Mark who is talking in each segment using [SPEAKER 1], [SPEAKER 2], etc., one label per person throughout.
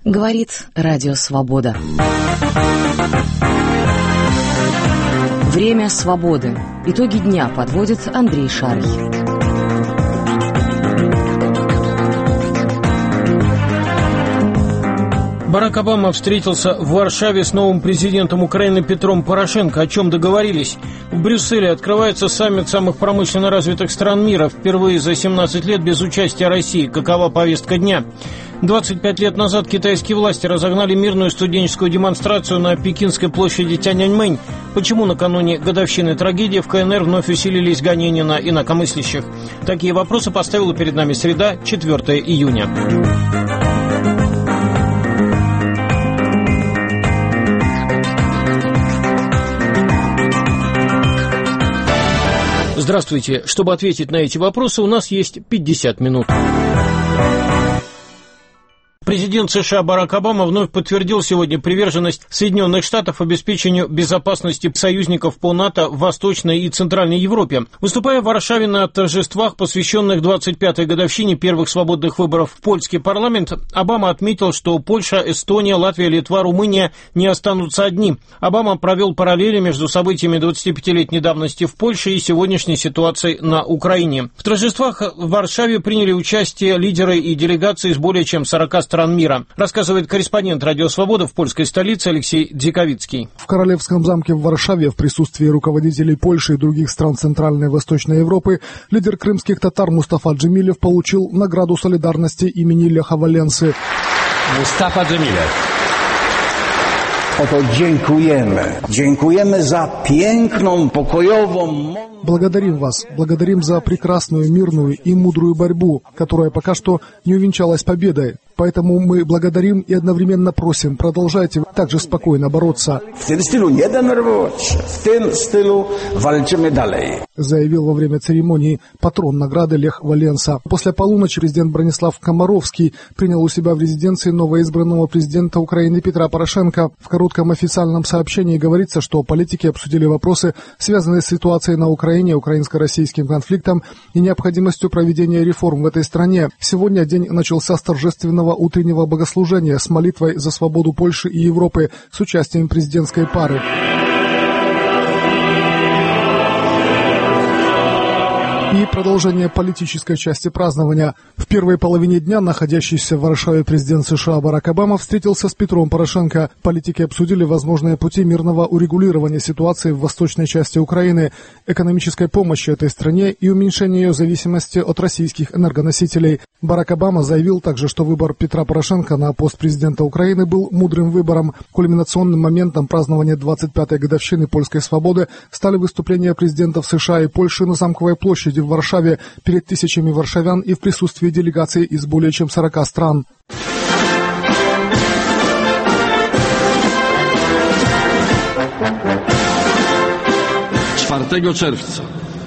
[SPEAKER 1] Говорит Радио Свобода. Время свободы. Итоги дня подводит Андрей Шарль.
[SPEAKER 2] Барак Обама встретился в Варшаве с новым президентом Украины Петром Порошенко. О чем договорились? В Брюсселе открывается саммит самых промышленно развитых стран мира. Впервые за 17 лет без участия России. Какова повестка дня? 25 лет назад китайские власти разогнали мирную студенческую демонстрацию на Пекинской площади Тяньаньмэнь. Почему накануне годовщины трагедии в КНР вновь усилились гонения на инакомыслящих? Такие вопросы поставила перед нами среда, 4 июня. Здравствуйте. Чтобы ответить на эти вопросы, у нас есть 50 минут. Президент США Барак Обама вновь подтвердил сегодня приверженность Соединенных Штатов обеспечению безопасности союзников по НАТО в Восточной и Центральной Европе. Выступая в Варшаве на торжествах, посвященных 25-й годовщине первых свободных выборов в польский парламент, Обама отметил, что Польша, Эстония, Латвия, Литва, Румыния не останутся одни. Обама провел параллели между событиями 25-летней давности в Польше и сегодняшней ситуацией на Украине. В торжествах в Варшаве приняли участие лидеры и делегации из более чем 40 стран мира, рассказывает корреспондент Радио Свобода в польской столице Алексей Дзиковицкий.
[SPEAKER 3] В Королевском замке в Варшаве в присутствии руководителей Польши и других стран Центральной и Восточной Европы лидер крымских татар Мустафа Джемилев получил награду солидарности имени Леха Валенсы.
[SPEAKER 4] Мустафа Джемилев.
[SPEAKER 5] Dziękujemy za piękną, pokojową.
[SPEAKER 3] Благодарим вас, благодарим за прекрасную, мирную и мудрую борьбу, которая пока что не увенчалась победой. Поэтому мы благодарим и одновременно просим, продолжайте так же спокойно бороться.
[SPEAKER 5] В tym stylu nie denerwować się, w tym stylu walczymy dalej.
[SPEAKER 3] Заявил во время церемонии патрон награды Лех Валенса. После полуночи президент Бронислав Комаровский принял у себя в резиденции новоизбранного президента Украины Петра Порошенко. В коротком официальном сообщении говорится, что политики обсудили вопросы, связанные с ситуацией на Украине, украинско-российским конфликтом и необходимостью проведения реформ в этой стране. Сегодня день начался с торжественного утреннего богослужения с молитвой за свободу Польши и Европы с участием президентской пары. И продолжение политической части празднования. В первой половине дня находящийся в Варшаве президент США Барак Обама встретился с Петром Порошенко. Политики обсудили возможные пути мирного урегулирования ситуации в восточной части Украины, экономической помощи этой стране и уменьшения ее зависимости от российских энергоносителей. Барак Обама заявил также, что выбор Петра Порошенко на пост президента Украины был мудрым выбором. Кульминационным моментом празднования 25-й годовщины польской свободы стали выступления президентов США и Польши на Замковой площади в Варшаве перед тысячами варшавян и в присутствии делегаций из более чем 40 стран.
[SPEAKER 6] Czerwca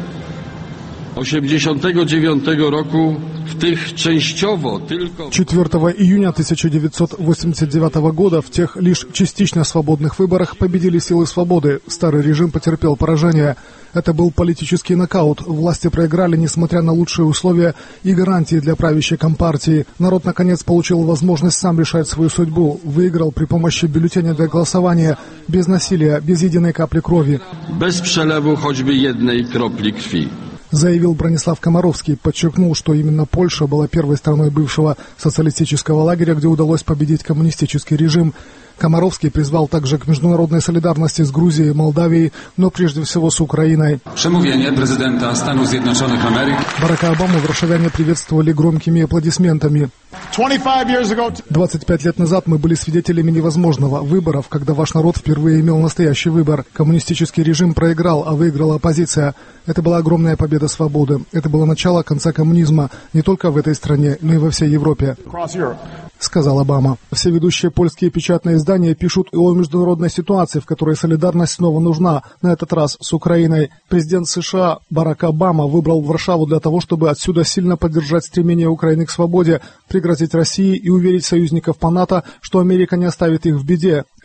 [SPEAKER 6] 1989 roku w tych częściowo tylko...
[SPEAKER 3] 4 июня 1989 года в тех лишь частично свободных выборах победили силы свободы. Старый режим потерпел поражение. Это был политический нокаут. Власти проиграли, несмотря на лучшие условия и гарантии для правящей компартии. Народ, наконец, получил возможность сам решать свою судьбу. Выиграл при помощи бюллетеня для голосования, без насилия, без единой капли крови.
[SPEAKER 6] Без przelewu choćby jednej kropli krwi.
[SPEAKER 3] Заявил Бронислав Комаровский, подчеркнул, что именно Польша была первой страной бывшего социалистического лагеря, где удалось победить коммунистический режим. Комаровский призвал также к международной солидарности с Грузией и Молдавией, но прежде всего с Украиной.
[SPEAKER 7] Przemówienie prezydenta Stanów Zjednoczonych Ameryki.
[SPEAKER 3] Барака Обаму варшавяне приветствовали громкими аплодисментами. 25 лет назад мы были свидетелями невозможного выборов, когда ваш народ впервые имел настоящий выбор. Коммунистический режим проиграл, а выиграла оппозиция. Это была огромная победа свободы. Это было начало конца коммунизма не только в этой стране, но и во всей Европе, сказал Обама. Все ведущие польские печатные издания пишут и о международной ситуации, в которой солидарность снова нужна, на этот раз с Украиной. Президент США Барак Обама выбрал Варшаву для того, чтобы отсюда сильно поддержать стремление Украины к свободе, пригрозить России и уверить союзников по НАТО, что Америка не оставит их в беде.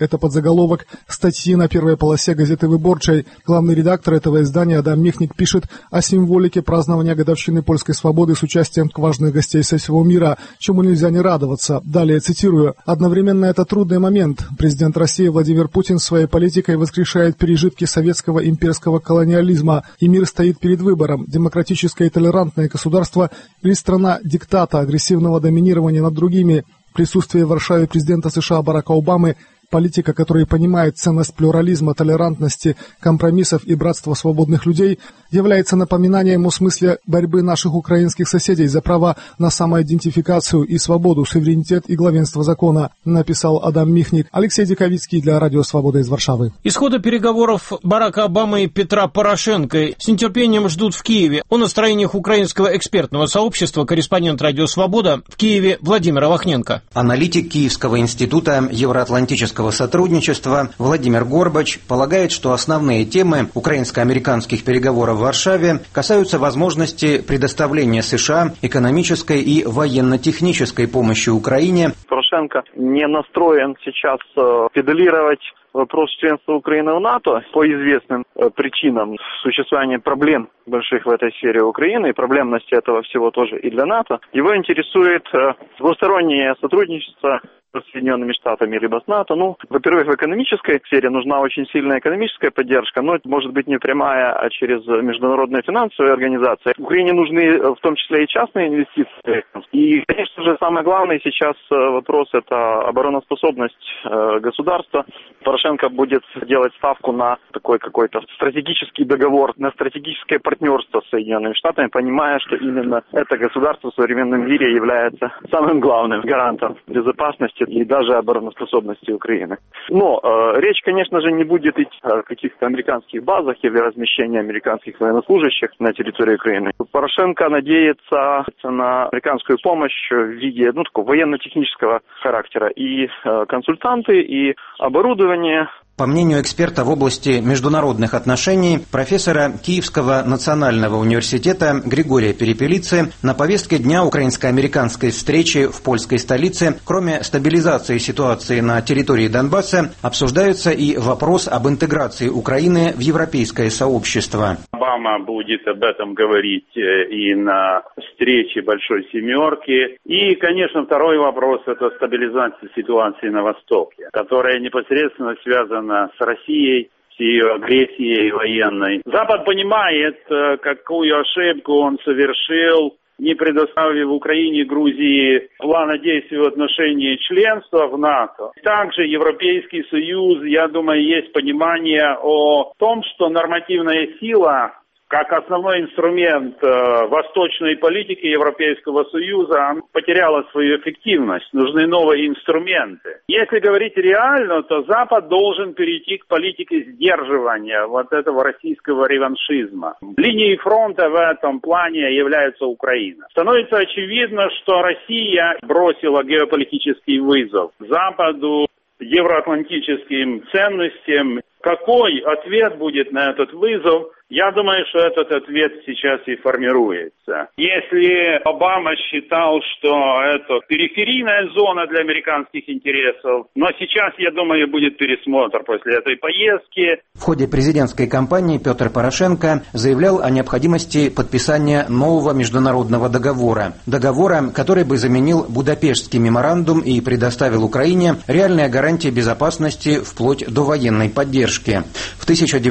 [SPEAKER 3] Это подзаголовок статьи на первой полосе газеты «Выборчей». Главный редактор этого издания Адам Михник пишет о символике празднования годовщины польской свободы с участием важных гостей со всего мира, чему нельзя не радоваться. Далее цитирую. «Одновременно это трудный момент. Президент России Владимир Путин своей политикой воскрешает пережитки советского имперского колониализма, и мир стоит перед выбором: демократическое и толерантное государство или страна диктата, агрессивного доминирования над другими. Присутствие в Варшаве президента США Барака Обамы, политика, который понимает ценность плюрализма, толерантности, компромиссов и братства свободных людей, является напоминанием о смысле борьбы наших украинских соседей за право на самоидентификацию и свободу, суверенитет и главенство закона», написал Адам Михник. Алексей Диковицкий для Радио Свобода из Варшавы.
[SPEAKER 2] Исхода переговоров Барака Обамы и Петра Порошенко с нетерпением ждут в Киеве. О настроениях украинского экспертного сообщества корреспондент Радио Свобода в Киеве Владимир Авахненко.
[SPEAKER 8] Аналитик Киевского института евроатлантического сотрудничества Владимир Горбач полагает, что основные темы украинско-американских переговоров в Варшаве касаются возможности предоставления США экономической и военно-технической помощи Украине.
[SPEAKER 9] Порошенко не настроен сейчас педалировать вопрос членства Украины в НАТО по известным причинам существования проблем больших в этой сфере Украины и проблемности этого всего тоже и для НАТО. Его интересует двустороннее сотрудничество с Соединенными Штатами либо с НАТО. Во-первых, в экономической сфере нужна очень сильная экономическая поддержка, но это может быть не прямая, а через международные финансовые организации. Украине нужны в том числе и частные инвестиции. И, конечно же, самое главное сейчас вопрос – это обороноспособность государства. Порошенко будет делать ставку на такой какой-то стратегический договор, на стратегическое партнерство с Соединенными Штатами, понимая, что именно это государство в современном мире является самым главным гарантом безопасности и даже обороноспособности Украины. Но речь, конечно же, не будет идти о каких-то американских базах или размещении американских военнослужащих на территории Украины. Порошенко надеется на американскую помощь в виде такого военно-технического характера. И консультанты, и оборудование.
[SPEAKER 8] По мнению эксперта в области международных отношений, профессора Киевского национального университета Григория Перепелицы, на повестке дня украинско-американской встречи в польской столице, кроме стабилизации ситуации на территории Донбасса, обсуждается и вопрос об интеграции Украины в европейское сообщество.
[SPEAKER 10] Обама будет об этом говорить и на встрече Большой Семерки. И, конечно, второй вопрос – это стабилизация ситуации на Востоке, которая непосредственно связана с Россией, с ее агрессией военной. Запад понимает, какую ошибку он совершил, не предоставив Украине и Грузии плана действий в отношении членства в НАТО. Также Европейский Союз, я думаю, есть понимание о том, что нормативная сила, как основной инструмент восточной политики Европейского Союза, потеряла свою эффективность. Нужны новые инструменты. Если говорить реально, то Запад должен перейти к политике сдерживания вот этого российского реваншизма. Линией фронта в этом плане является Украина. Становится очевидно, что Россия бросила геополитический вызов Западу, евроатлантическим ценностям. Какой ответ будет на этот вызов? Я думаю, что этот ответ сейчас и формируется. Если Обама считал, что это периферийная зона для американских интересов, но сейчас, я думаю, будет пересмотр после этой поездки.
[SPEAKER 8] В ходе президентской кампании Петр Порошенко заявлял о необходимости подписания нового международного договора. Договора, который бы заменил Будапештский меморандум и предоставил Украине реальные гарантии безопасности вплоть до военной поддержки. В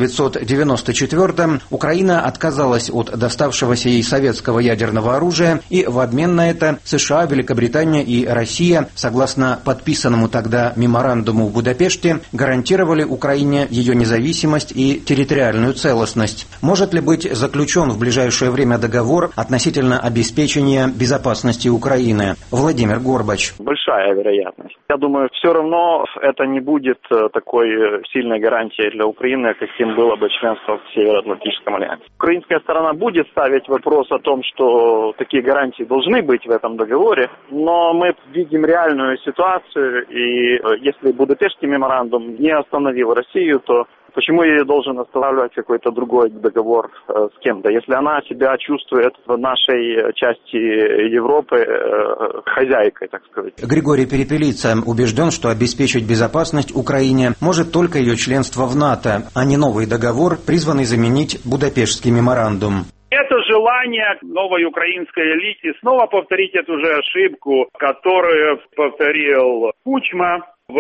[SPEAKER 8] 1994-м Украина отказалась от доставшегося ей советского ядерного оружия, и в обмен на это США, Великобритания и Россия, согласно подписанному тогда меморандуму в Будапеште, гарантировали Украине ее независимость и территориальную целостность. Может ли быть заключен в ближайшее время договор относительно обеспечения безопасности Украины? Владимир Горбач.
[SPEAKER 9] Большая вероятность. Я думаю, все равно это не будет такой сильной гарантией для Украины, каким было бы членство в Североатлантическом альянсе. Украинская сторона будет ставить вопрос о том, что такие гарантии должны быть в этом договоре, но мы видим реальную ситуацию, и если Будапештский меморандум не остановил Россию, то Почему я должен останавливать какой-то другой договор с кем-то? Если она себя чувствует в нашей части Европы хозяйкой, так сказать.
[SPEAKER 8] Григорий Перепелица убежден, что обеспечить безопасность Украине может только ее членство в НАТО, а не новый договор, призванный заменить Будапештский меморандум.
[SPEAKER 10] Это желание новой украинской элиты снова повторить эту же ошибку, которую повторил Кучма в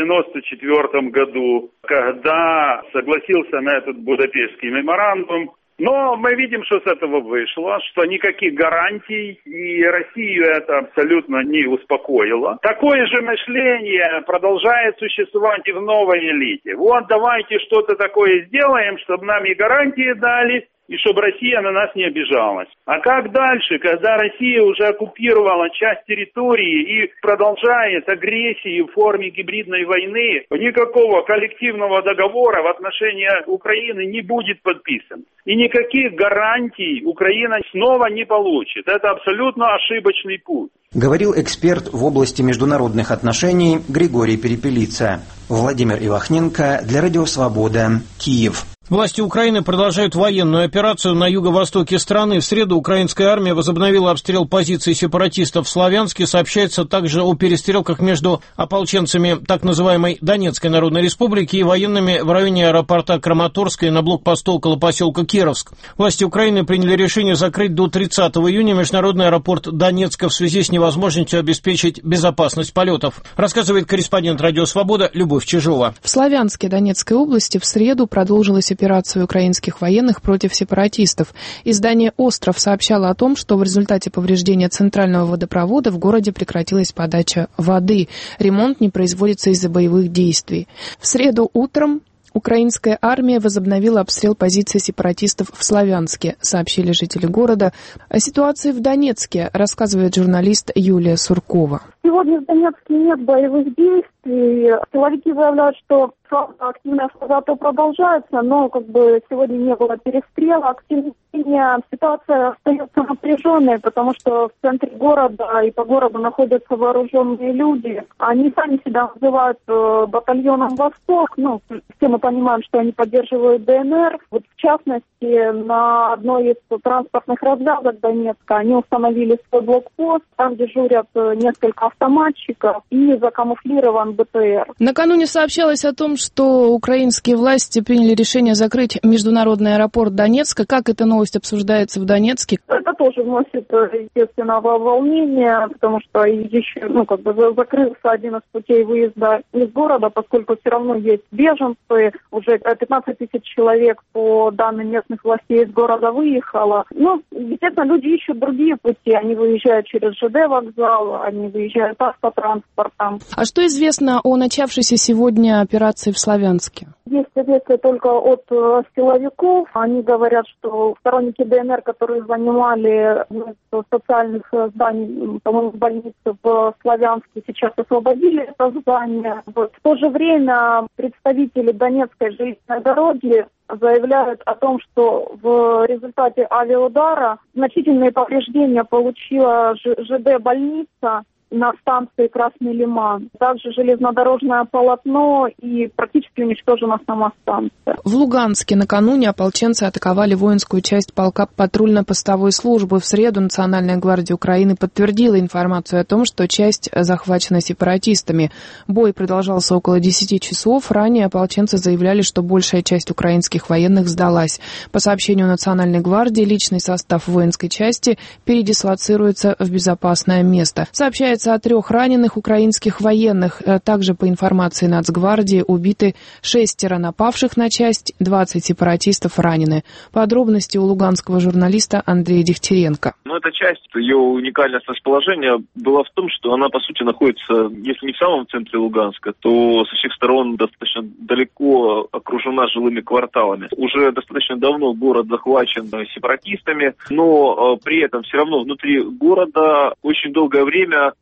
[SPEAKER 10] 1994 году, когда согласился на этот Будапештский меморандум. Но мы видим, что с этого вышло, что никаких гарантий, и Россию это абсолютно не успокоило. Такое же мышление продолжает существовать и в новой элите. Вот давайте что-то такое сделаем, чтобы нам и гарантии дали, и чтобы Россия на нас не обижалась. А как дальше, когда Россия уже оккупировала часть территории и продолжает агрессию в форме гибридной войны, никакого коллективного договора в отношении Украины не будет подписан. И никаких гарантий Украина снова не получит. Это абсолютно ошибочный путь.
[SPEAKER 8] Говорил эксперт в области международных отношений Григорий Перепелица. Владимир Ивахненко для Радио Свобода, Киев.
[SPEAKER 2] Власти Украины продолжают военную операцию на юго-востоке страны. В среду украинская армия возобновила обстрел позиций сепаратистов в Славянске. Сообщается также о перестрелках между ополченцами так называемой Донецкой Народной Республики и военными в районе аэропорта Краматорска и на блокпосту около поселка Кировск. Власти Украины приняли решение закрыть до 30 июня международный аэропорт Донецка в связи с невозможностью обеспечить безопасность полетов. Рассказывает корреспондент Радио Свобода Любовь Чижова.
[SPEAKER 11] В Славянске Донецкой области в среду продолжилась операцию украинских военных против сепаратистов. Издание «Остров» сообщало о том, что в результате повреждения центрального водопровода в городе прекратилась подача воды. Ремонт не производится из-за боевых действий. В среду утром украинская армия возобновила обстрел позиций сепаратистов в Славянске, сообщили жители города. О ситуации в Донецке рассказывает журналист Юлия Суркова.
[SPEAKER 12] Сегодня в Донецке нет боевых действий. Силовики заявляют, что активная фаза продолжается, но сегодня не было перестрелок. Тем не менее, ситуация остается напряженной, потому что в центре города и по городу находятся вооруженные люди. Они сами себя называют батальоном «Восток». Все мы понимаем, что они поддерживают ДНР. Вот в частности, на одной из транспортных развязок Донецка они установили свой блокпост. Там дежурят несколько автоматчиков и закамуфлирован БТР.
[SPEAKER 11] Накануне сообщалось о том, что украинские власти приняли решение закрыть международный аэропорт Донецка. Как эта новость обсуждается в Донецке?
[SPEAKER 12] Это тоже вносит, естественно, волнение, потому что еще, закрылся один из путей выезда из города, поскольку все равно есть беженцы. Уже 15 тысяч человек, по данным местных властей, из города выехало. Естественно, люди ищут другие пути. Они выезжают через ЖД вокзал, они выезжают автотранспортом.
[SPEAKER 11] А что известно о начавшейся сегодня операции в Славянске?
[SPEAKER 12] Есть известие только от силовиков. Они говорят, что сторонники ДНР, которые занимали социальных зданий, по-моему, больницы в Славянске, сейчас освободили это здание. В то же время представители Донецкой железной дороги заявляют о том, что в результате авиаудара значительные повреждения получила ЖД-больница на станции Красный Лиман. Также железнодорожное полотно и практически уничтожена сама станция.
[SPEAKER 11] В Луганске накануне ополченцы атаковали воинскую часть полка патрульно-постовой службы. В среду Национальная гвардия Украины подтвердила информацию о том, что часть захвачена сепаратистами. Бой продолжался около 10 часов. Ранее ополченцы заявляли, что большая часть украинских военных сдалась. По сообщению Национальной гвардии, личный состав воинской части передислоцируется в безопасное место. Сообщается о 3 раненых украинских военных. Также, по информации Нацгвардии, убиты 6 напавших на часть, 20 сепаратистов ранены. Подробности у луганского журналиста Андрея Дегтяренко.
[SPEAKER 13] Эта часть, ее уникальность расположения была в том, что она, по сути, находится, если не в самом центре Луганска, то со всех сторон достаточно далеко окружена жилыми кварталами. Уже достаточно давно город захвачен сепаратистами, но при этом все равно внутри города очень долгое время находится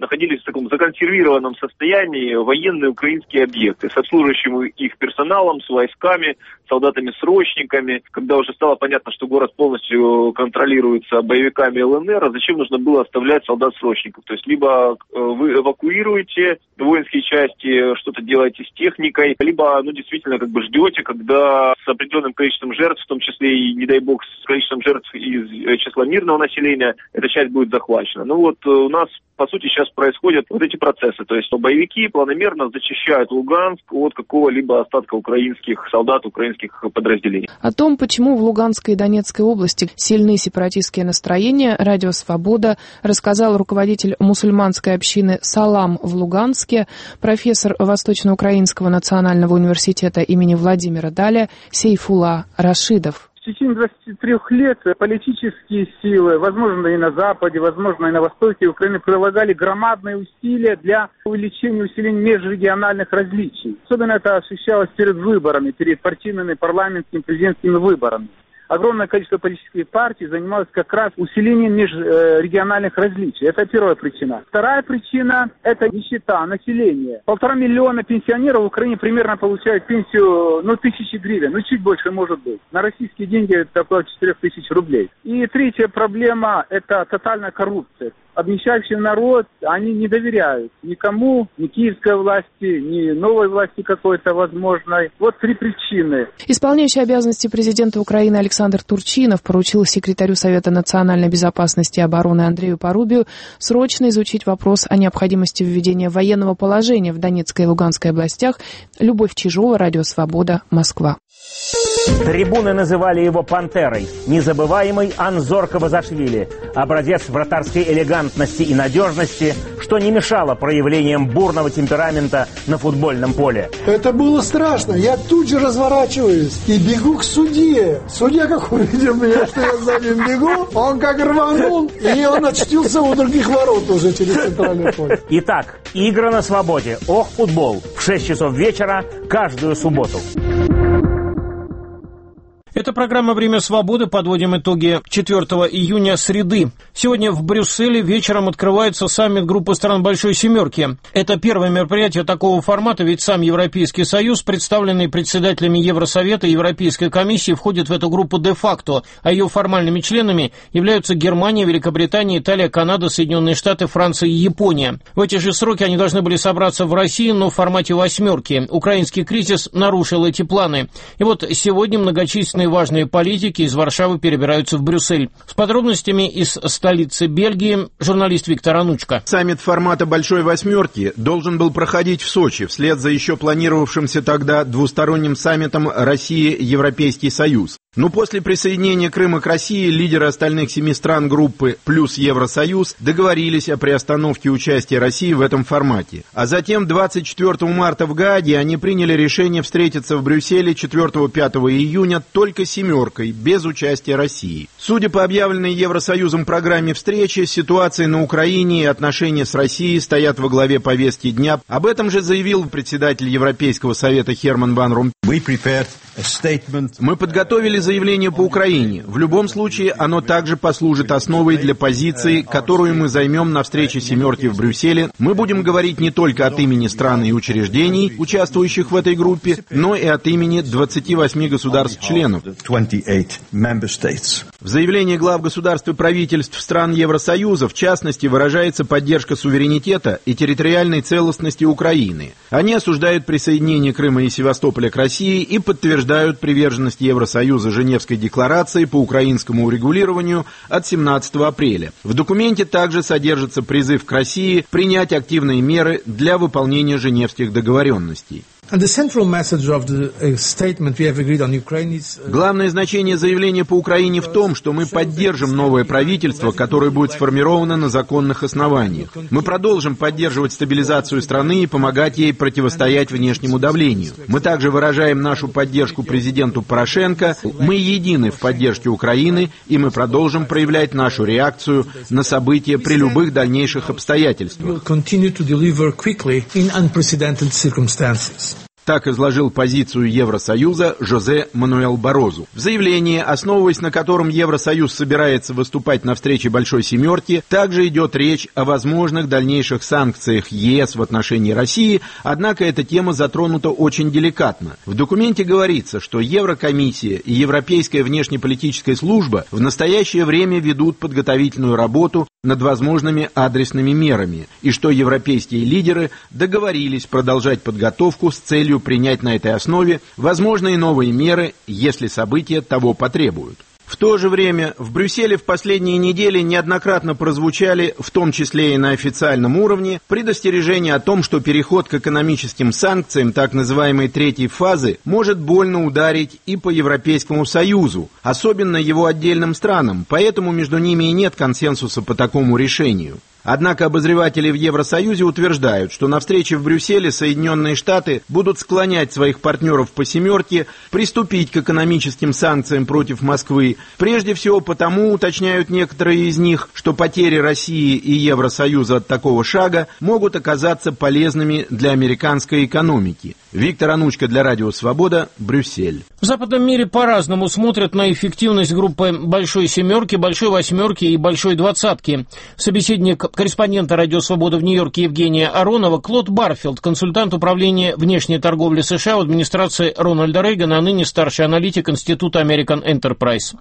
[SPEAKER 13] находились в таком законсервированном состоянии военные украинские объекты с обслуживающим их персоналом, с войсками, солдатами-срочниками. Когда уже стало понятно, что город полностью контролируется боевиками ЛНР, зачем нужно было оставлять солдат-срочников? То есть либо вы эвакуируете воинские части, что-то делаете с техникой, либо действительно ждете, когда с определенным количеством жертв, в том числе и, не дай бог, с количеством жертв из числа мирного населения, эта часть будет захвачена. У нас, по сути, сейчас происходят эти процессы. То есть боевики планомерно зачищают Луганск от какого-либо остатка украинских солдат, украинских подразделений.
[SPEAKER 11] О том, почему в Луганской и Донецкой области сильны сепаратистские настроения, радио «Свобода» рассказал руководитель мусульманской общины «Салам» в Луганске, профессор Восточноукраинского национального университета имени Владимира Даля Сейфулла Рашидов.
[SPEAKER 14] В течение 23 лет политические силы, возможно, и на Западе, возможно, и на Востоке Украины, прилагали громадные усилия для увеличения, усиления межрегиональных различий. Особенно это осуществлялось перед выборами, перед партийными, парламентскими, президентскими выборами. Огромное количество политических партий занималось как раз усилением межрегиональных различий. Это первая причина. Вторая причина – это нищета населения. 1,5 миллиона пенсионеров в Украине примерно получают пенсию, 1000 гривен, чуть больше может быть. На российские деньги это около 4000 рублей. И третья проблема – это тотальная коррупция. Обнищавший народ, они не доверяют никому, ни киевской власти, ни новой власти какой-то возможной. Вот 3 причины.
[SPEAKER 11] Исполняющий обязанности президента Украины Александр Турчинов поручил секретарю Совета национальной безопасности и обороны Андрею Порубию срочно изучить вопрос о необходимости введения военного положения в Донецкой и Луганской областях. Любовь Чижова, радио «Свобода», Москва.
[SPEAKER 15] Трибуны называли его «Пантерой», незабываемый Анзор Кавазашвили, образец вратарской элегантности и надежности, что не мешало проявлениям бурного темперамента на футбольном поле.
[SPEAKER 16] Это было страшно. Я тут же разворачиваюсь и бегу к судье. Судья, как увидел меня, что я за ним бегу, он как рванул, и он очутился у других ворот уже через центральное поле.
[SPEAKER 15] Итак, игры на свободе. Ох, футбол. В 6 часов вечера каждую субботу.
[SPEAKER 2] Это программа «Время свободы». Подводим итоги 4 июня, среды. Сегодня в Брюсселе вечером открывается саммит группы стран Большой Семерки. Это первое мероприятие такого формата, ведь сам Европейский Союз, представленный председателями Евросовета и Европейской комиссии, входит в эту группу де-факто, а ее формальными членами являются Германия, Великобритания, Италия, Канада, Соединенные Штаты, Франция и Япония. В эти же сроки они должны были собраться в России, но в формате восьмерки. Украинский кризис нарушил эти планы. И вот сегодня многочисленные важные политики из Варшавы перебираются в Брюссель. С подробностями из столицы Бельгии журналист Виктор Анучко.
[SPEAKER 17] Саммит формата Большой Восьмерки должен был проходить в Сочи, вслед за еще планировавшимся тогда двусторонним саммитом Россия-Европейский Союз. Но после присоединения Крыма к России лидеры остальных 7 стран группы плюс Евросоюз договорились о приостановке участия России в этом формате. А затем 24 марта в Гааге они приняли решение встретиться в Брюсселе 4-5 июня только семеркой, без участия России. Судя по объявленной Евросоюзом программе встречи, ситуация на Украине и отношения с Россией стоят во главе повестки дня. Об этом же заявил председатель Европейского совета Херман Ван Ромпой. Мы подготовили заявление по Украине. В любом случае, оно также послужит основой для позиции, которую мы займем на встрече семерки в Брюсселе. Мы будем говорить не только от имени стран и учреждений, участвующих в этой группе, но и от имени 28 государств-членов. В заявлении глав государств и правительств стран Евросоюза, в частности, выражается поддержка суверенитета и территориальной целостности Украины. Они осуждают присоединение Крыма и Севастополя к России и подтверждают приверженность Евросоюза Женевской декларации по украинскому урегулированию от 17 апреля. В документе также содержится призыв к России принять активные меры для выполнения женевских договоренностей. Главное значение заявления по Украине в том, что мы поддержим новое правительство, которое будет сформировано на законных основаниях. Мы продолжим поддерживать стабилизацию страны и помогать ей противостоять внешнему давлению. Мы также выражаем нашу поддержку президенту Порошенко. Мы едины в поддержке Украины, и мы продолжим проявлять нашу реакцию на события при любых дальнейших обстоятельствах. Так изложил позицию Евросоюза Жозе Мануэль Барозу. В заявлении, основываясь на котором Евросоюз собирается выступать на встрече Большой Семерки, также идет речь о возможных дальнейших санкциях ЕС в отношении России, однако эта тема затронута очень деликатно. В документе говорится, что Еврокомиссия и Европейская внешнеполитическая служба в настоящее время ведут подготовительную работу над возможными адресными мерами, и что европейские лидеры договорились продолжать подготовку с целью принять на этой основе возможные новые меры, если события того потребуют. В то же время в Брюсселе в последние недели неоднократно прозвучали, в том числе и на официальном уровне, предостережения о том, что переход к экономическим санкциям так называемой третьей фазы может больно ударить и по Европейскому Союзу, особенно его отдельным странам, поэтому между ними и нет консенсуса по такому решению. Однако обозреватели в Евросоюзе утверждают, что на встрече в Брюсселе Соединенные Штаты будут склонять своих партнеров по «семерке» приступить к экономическим санкциям против Москвы. Прежде всего потому, уточняют некоторые из них, что потери России и Евросоюза от такого шага могут оказаться полезными для американской экономики. Виктор Анучко для Радио Свобода, Брюссель.
[SPEAKER 2] В западном мире по-разному смотрят на эффективность группы «Большой семерки», «Большой восьмерки» и «Большой двадцатки». Собеседник корреспондента «Радио Свобода» в Нью-Йорке Евгения Аронова Клод Барфилд, консультант управления внешней торговли США в администрации Рональда Рейгана, а ныне старший аналитик Института American Enterprise.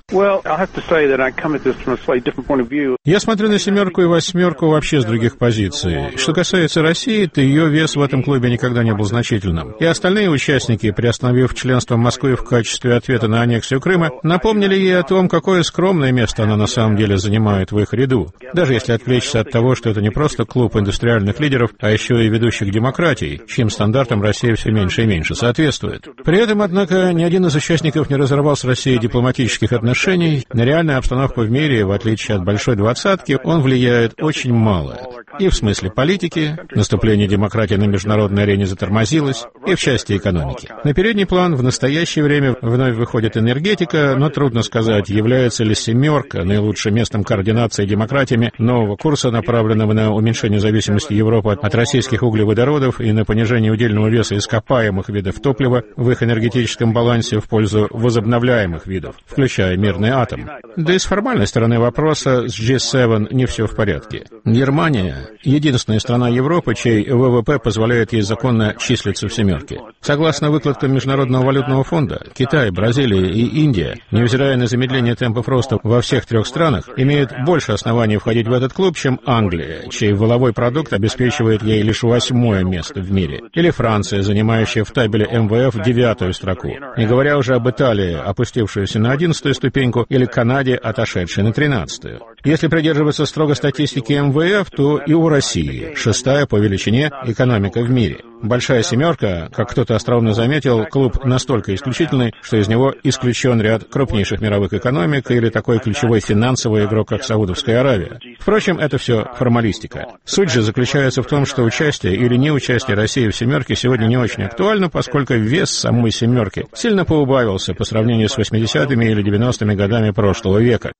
[SPEAKER 18] Я смотрю на семерку и восьмерку вообще с других позиций. Что касается России, то ее вес в этом клубе никогда не был значительным. И остальные участники, приостановив членство Москвы в качестве ответа на аннексию Крыма, напомнили ей о том, какое скромное место она на самом деле занимает в их ряду. Даже если отвлечься от того, что это не просто клуб индустриальных лидеров, а еще и ведущих демократий, чьим стандартам Россия все меньше и меньше соответствует. При этом, однако, ни один из участников не разорвал с Россией дипломатических отношений. На реальную обстановку в мире, в отличие от Большой двадцатки, он влияет очень мало. И в смысле политики, наступление демократии на международной арене затормозилось, и в части экономики. На передний план в настоящее время вновь выходит энергетика, но трудно сказать, является ли «семерка» наилучшим местом координации демократиями нового курса, направленного на уменьшение зависимости Европы от российских углеводородов и на понижение удельного веса ископаемых видов топлива в их энергетическом балансе в пользу возобновляемых видов, включая мирный атом. Да и с формальной стороны вопроса с G7 не все в порядке. Германия — единственная страна Европы, чей ВВП позволяет ей законно числиться в «семерке». Согласно выкладкам Международного валютного фонда, Китай, Бразилия и Индия, невзирая на замедление темпов роста во всех трех странах, имеют больше оснований входить в этот клуб, чем Англия, чей валовой продукт обеспечивает ей лишь 8-е место в мире, или Франция, занимающая в табеле МВФ 9-ю строку, не говоря уже об Италии, опустившуюся на 11-ю ступеньку, или Канаде, отошедшей на 13-ю. Если придерживаться строго статистики МВФ, то и у России 6-я по величине экономика в мире. Большая семерка, как кто-то остроумно заметил, клуб настолько исключительный, что из него исключен ряд крупнейших мировых экономик или такой ключевой финансовый игрок, как Саудовская Аравия. Впрочем, это все формалистика. Суть же заключается в том, что участие или неучастие России в «семерке» сегодня не очень актуально, поскольку вес самой «семерки» сильно поубавился по сравнению с 80-ми или 90-ми годами прошлого века.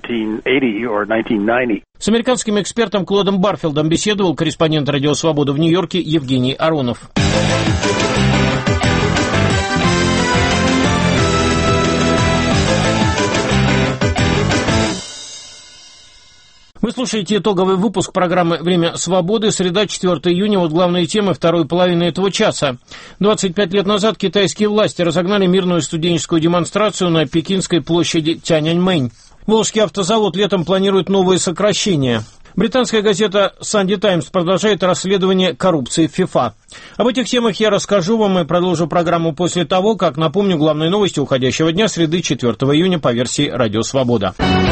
[SPEAKER 2] С американским экспертом Клодом Барфилдом беседовал корреспондент «Радио Свобода» в Нью-Йорке Евгений Аронов. Вы слушаете итоговый выпуск программы «Время свободы». Среда, 4 июня. Вот главные темы второй половины этого часа. 25 лет назад китайские власти разогнали мирную студенческую демонстрацию на Пекинской площади Тяньаньмэнь. Волжский автозавод летом планирует новые сокращения. Британская газета «Санди Таймс» продолжает расследование коррупции в ФИФА. Об этих темах я расскажу вам и продолжу программу после того, как напомню главные новости уходящего дня, среды 4 июня по версии «Радио Свобода».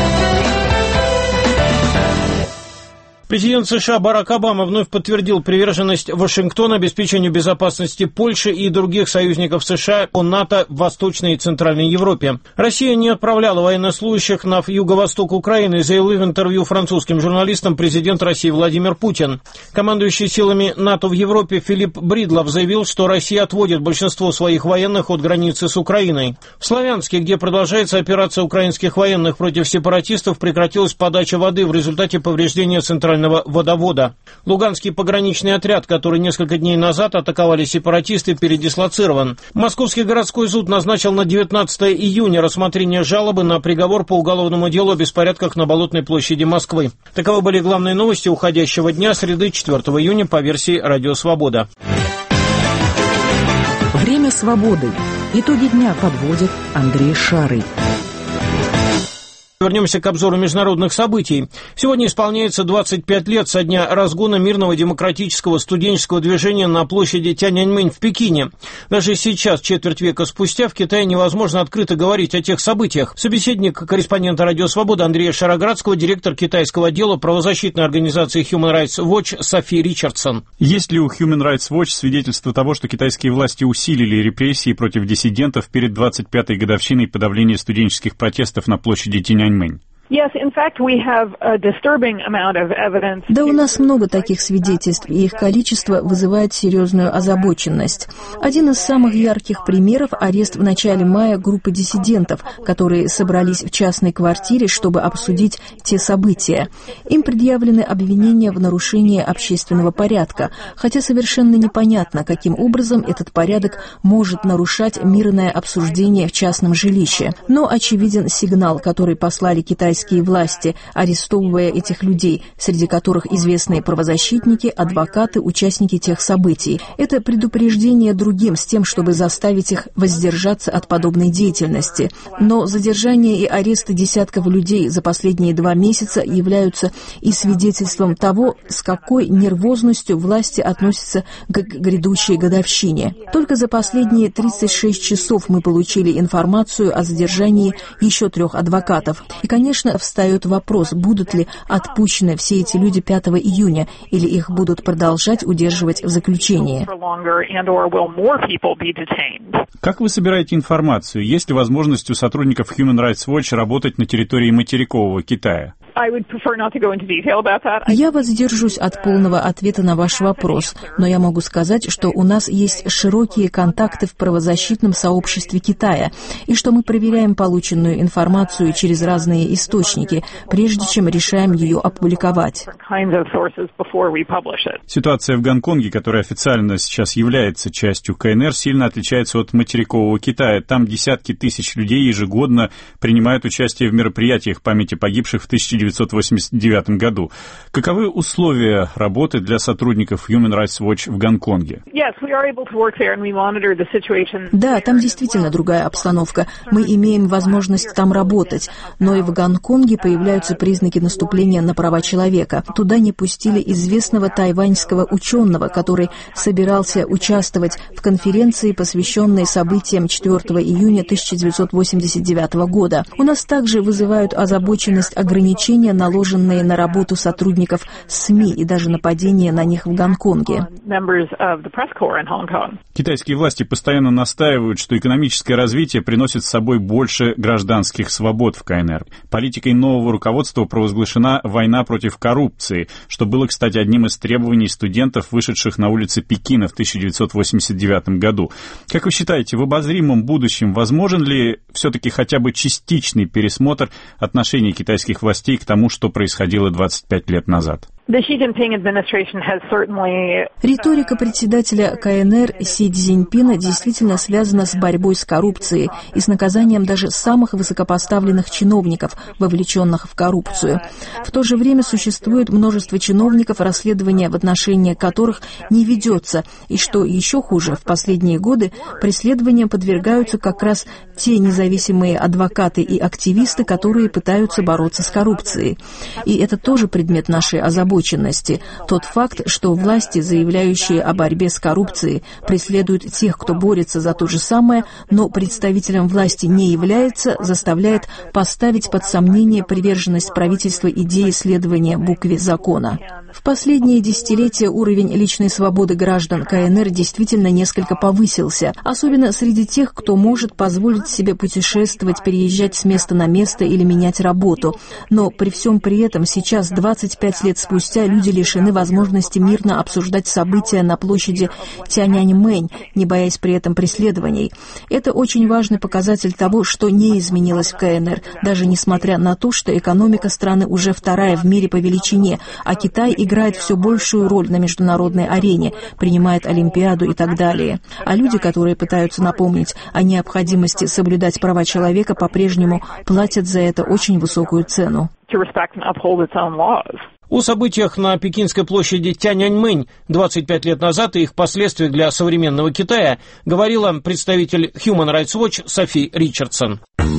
[SPEAKER 2] Президент США Барак Обама вновь подтвердил приверженность Вашингтона обеспечению безопасности Польши и других союзников США по НАТО в Восточной и Центральной Европе. Россия не отправляла военнослужащих на юго-восток Украины, заявил в интервью французским журналистам президент России Владимир Путин. Командующий силами НАТО в Европе Филипп Бридлов заявил, что Россия отводит большинство своих военных от границы с Украиной. В Славянске, где продолжается операция украинских военных против сепаратистов, прекратилась подача воды в результате повреждения центральной центрального водовода. Луганский пограничный отряд, который несколько дней назад атаковали сепаратисты, передислоцирован. Московский городской суд назначил на 19 июня рассмотрение жалобы на приговор по уголовному делу о беспорядках на Болотной площади Москвы. Таковы были главные новости уходящего дня, среды 4 июня по версии «Радио Свобода».
[SPEAKER 1] Время свободы. Итоги дня подводит Андрей Шарый.
[SPEAKER 2] Вернемся к обзору международных событий. Сегодня исполняется 25 лет со дня разгона мирного демократического студенческого движения на площади Тяньаньмэнь в Пекине. Даже сейчас, четверть века спустя, в Китае невозможно открыто говорить о тех событиях. Собеседник корреспондента «Радио Свобода» Андрея Шароградского, директор китайского отдела правозащитной организации Human Rights Watch Софи Ричардсон.
[SPEAKER 19] Есть ли у Human Rights Watch свидетельство того, что китайские власти усилили репрессии против диссидентов перед 25-й годовщиной подавления студенческих протестов на площади Тяньаньмэнь?
[SPEAKER 20] Да, у нас много таких свидетельств, и их количество вызывает серьезную озабоченность. Один из самых ярких примеров – арест в начале мая группы диссидентов, которые собрались в частной квартире, чтобы обсудить те события. Им предъявлены обвинения в нарушении общественного порядка, хотя совершенно непонятно, каким образом этот порядок может нарушать мирное обсуждение в частном жилище. Но очевиден сигнал, который послали китайские власти, арестовывая этих людей, среди которых известные правозащитники, адвокаты, участники тех событий. Это предупреждение другим с тем, чтобы заставить их воздержаться от подобной деятельности. Но задержание и аресты десятков людей за последние 2 месяца являются и свидетельством того, с какой нервозностью власти относятся к грядущей годовщине. Только за последние 36 часов мы получили информацию о задержании еще 3 адвокатов. И, конечно, встает вопрос, будут ли отпущены все эти люди 5 июня, или их будут продолжать удерживать в заключении.
[SPEAKER 19] Как вы собираете информацию? Есть ли возможность у сотрудников Human Rights Watch работать на территории материкового Китая?
[SPEAKER 20] Я воздержусь от полного ответа на ваш вопрос, но я могу сказать, что у нас есть широкие контакты в правозащитном сообществе Китая, и что мы проверяем полученную информацию через разные источники, прежде чем решаем ее опубликовать.
[SPEAKER 19] Ситуация в Гонконге, которая официально сейчас является частью КНР, сильно отличается от материкового Китая. Там десятки тысяч людей ежегодно принимают участие в мероприятиях памяти погибших в 1989 году. Каковы условия работы для сотрудников Human Rights Watch в Гонконге?
[SPEAKER 20] Да, там действительно другая обстановка. Мы имеем возможность там работать, но и в Гонконге появляются признаки наступления на права человека. Туда не пустили известного тайваньского ученого, который собирался участвовать в конференции, посвященной событиям 4 июня 1989 года. У нас также вызывают озабоченность ограничения, наложенные на работу сотрудников СМИ и даже нападения на них в Гонконге.
[SPEAKER 19] Китайские власти постоянно настаивают, что экономическое развитие приносит с собой больше гражданских свобод в КНР. Политикой нового руководства провозглашена война против коррупции, что было, кстати, одним из требований студентов, вышедших на улицы Пекина в 1989 году. Как вы считаете, в обозримом будущем возможен ли все-таки хотя бы частичный пересмотр отношений китайских властей к тому, что происходило 25 лет назад?
[SPEAKER 20] Риторика председателя КНР Си Цзиньпина действительно связана с борьбой с коррупцией и с наказанием даже самых высокопоставленных чиновников, вовлеченных в коррупцию. В то же время существует множество чиновников, расследование в отношении которых не ведется, и, что еще хуже, в последние годы преследованиям подвергаются как раз те независимые адвокаты и активисты, которые пытаются бороться с коррупцией. И это тоже предмет нашей озабоченности. Тот факт, что власти, заявляющие о борьбе с коррупцией, преследуют тех, кто борется за то же самое, но представителем власти не является, заставляет поставить под сомнение приверженность правительства идеи следования букве закона. В последние десятилетия уровень личной свободы граждан КНР действительно несколько повысился, особенно среди тех, кто может позволить себе путешествовать, переезжать с места на место или менять работу. Но при всем при этом сейчас, 25 лет спустя, спустя люди лишены возможности мирно обсуждать события на площади Тяньаньмэнь, не боясь при этом преследований. Это очень важный показатель того, что не изменилось в КНР, даже несмотря на то, что экономика страны уже вторая в мире по величине, а Китай играет все большую роль на международной арене, принимает Олимпиаду и так далее. А люди, которые пытаются напомнить о необходимости соблюдать права человека, по-прежнему платят за это очень высокую цену.
[SPEAKER 2] О событиях на Пекинской площади Тяньаньмэнь 25 лет назад и их последствиях для современного Китая говорила представитель Human Rights Watch Софи Ричардсон.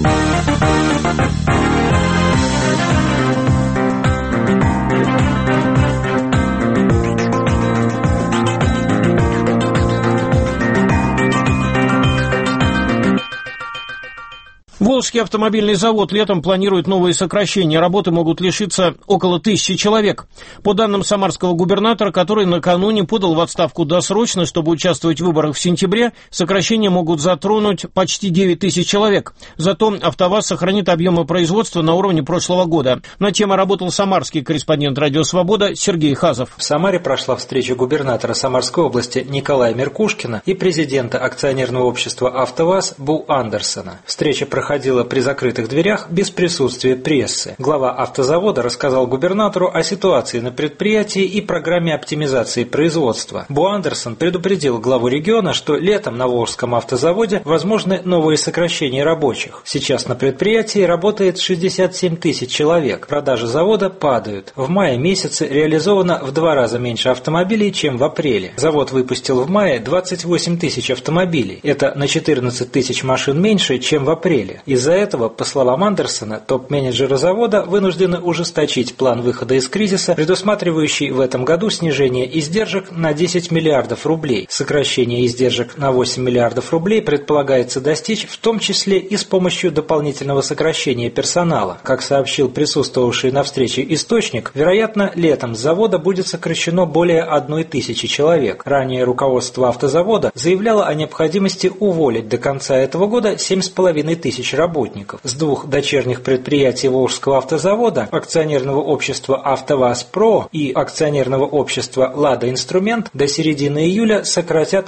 [SPEAKER 2] Волжский автомобильный завод летом планирует новые сокращения. Работы могут лишиться около 1000 человек. По данным самарского губернатора, который накануне подал в отставку досрочно, чтобы участвовать в выборах в сентябре, сокращения могут затронуть почти 9000 человек. Зато АвтоВАЗ сохранит объемы производства на уровне прошлого года. На тему работал самарский корреспондент «Радио Свобода» Сергей Хазов.
[SPEAKER 21] В Самаре прошла встреча губернатора Самарской области Николая Меркушкина и президента акционерного общества «АвтоВАЗ» Бу Андерсона. Встреча проходила при закрытых дверях без присутствия прессы. Глава автозавода рассказал губернатору о ситуации на предприятии и программе оптимизации производства. Бу Андерсон предупредил главу региона, что летом на Волжском автозаводе возможны новые сокращения рабочих. Сейчас на предприятии работает 67 тысяч человек. Продажи завода падают. В мае месяце реализовано в 2 раза меньше автомобилей, чем в апреле. Завод выпустил в мае 28 тысяч автомобилей. Это на 14 тысяч машин меньше, чем в апреле. Из-за этого, по словам Андерсона, топ-менеджеры завода вынуждены ужесточить план выхода из кризиса, предусматривающий в этом году снижение издержек на 10 миллиардов рублей. Сокращение издержек на 8 миллиардов рублей предполагается достичь, в том числе и с помощью дополнительного сокращения персонала. Как сообщил присутствовавший на встрече источник, вероятно, летом с завода будет сокращено более 1000 человек. Ранее руководство автозавода заявляло о необходимости уволить до конца этого года 7500 работников. С 2 дочерних предприятий Волжского автозавода, акционерного общества «АвтоВАЗ-Про» и акционерного общества «Лада Инструмент» до середины июля сократят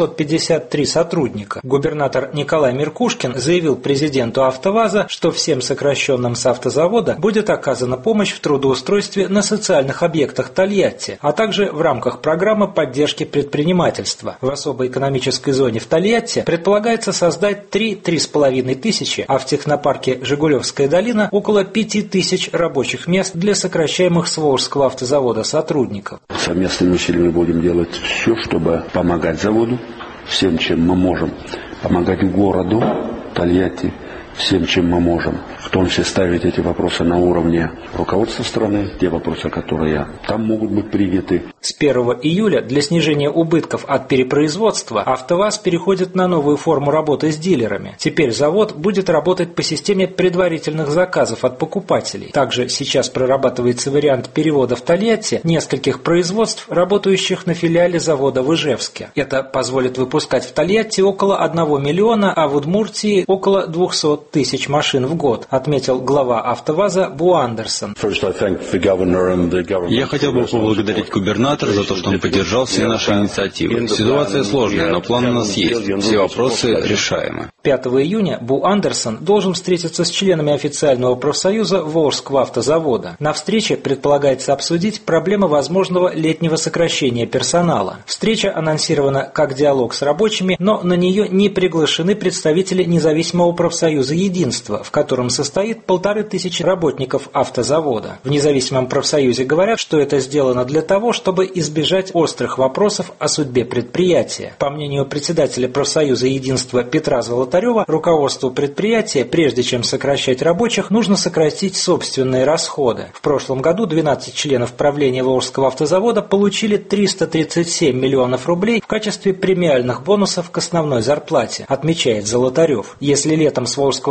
[SPEAKER 21] 853 сотрудника. Губернатор Николай Меркушкин заявил президенту «АвтоВАЗа», что всем сокращенным с автозавода будет оказана помощь в трудоустройстве на социальных объектах Тольятти, а также в рамках программы поддержки предпринимательства. В особой экономической зоне в Тольятти предполагается создать 3-3,5 тысячи, а в технопарке «Жигулевская долина» около 5000 рабочих мест для сокращаемых с Волжского автозавода сотрудников.
[SPEAKER 22] Совместными усилиями будем делать все, чтобы помогать заводу, всем, чем мы можем, помогать городу Тольятти, всем, чем мы можем, в том числе ставить эти вопросы на уровне руководства страны, те вопросы, которые там могут быть приняты.
[SPEAKER 21] С 1 июля для снижения убытков от перепроизводства АвтоВАЗ переходит на новую форму работы с дилерами. Теперь завод будет работать по системе предварительных заказов от покупателей. Также сейчас прорабатывается вариант перевода в Тольятти нескольких производств, работающих на филиале завода в Ижевске. Это позволит выпускать в Тольятти около 1 миллиона, а в Удмуртии около 200 тысяч машин в год, отметил глава АвтоВАЗа Бу Андерсон.
[SPEAKER 23] Я хотел бы поблагодарить губернатора за то, что он поддержал все наши инициативы. Ситуация сложная, но план у нас есть. Все вопросы решаемы.
[SPEAKER 21] 5 июня Бу Андерсон должен встретиться с членами официального профсоюза Волжского автозавода. На встрече предполагается обсудить проблемы возможного летнего сокращения персонала. Встреча анонсирована как диалог с рабочими, но на нее не приглашены представители независимого профсоюза «Единство», в котором состоит 1500 работников автозавода. В независимом профсоюзе говорят, что это сделано для того, чтобы избежать острых вопросов о судьбе предприятия. По мнению председателя профсоюза «Единство» Петра Золотарева, руководству предприятия, прежде чем сокращать рабочих, нужно сократить собственные расходы. В прошлом году 12 членов правления Волжского автозавода получили 337 миллионов рублей в качестве премиальных бонусов к основной зарплате, отмечает Золотарев. Если летом с Волжского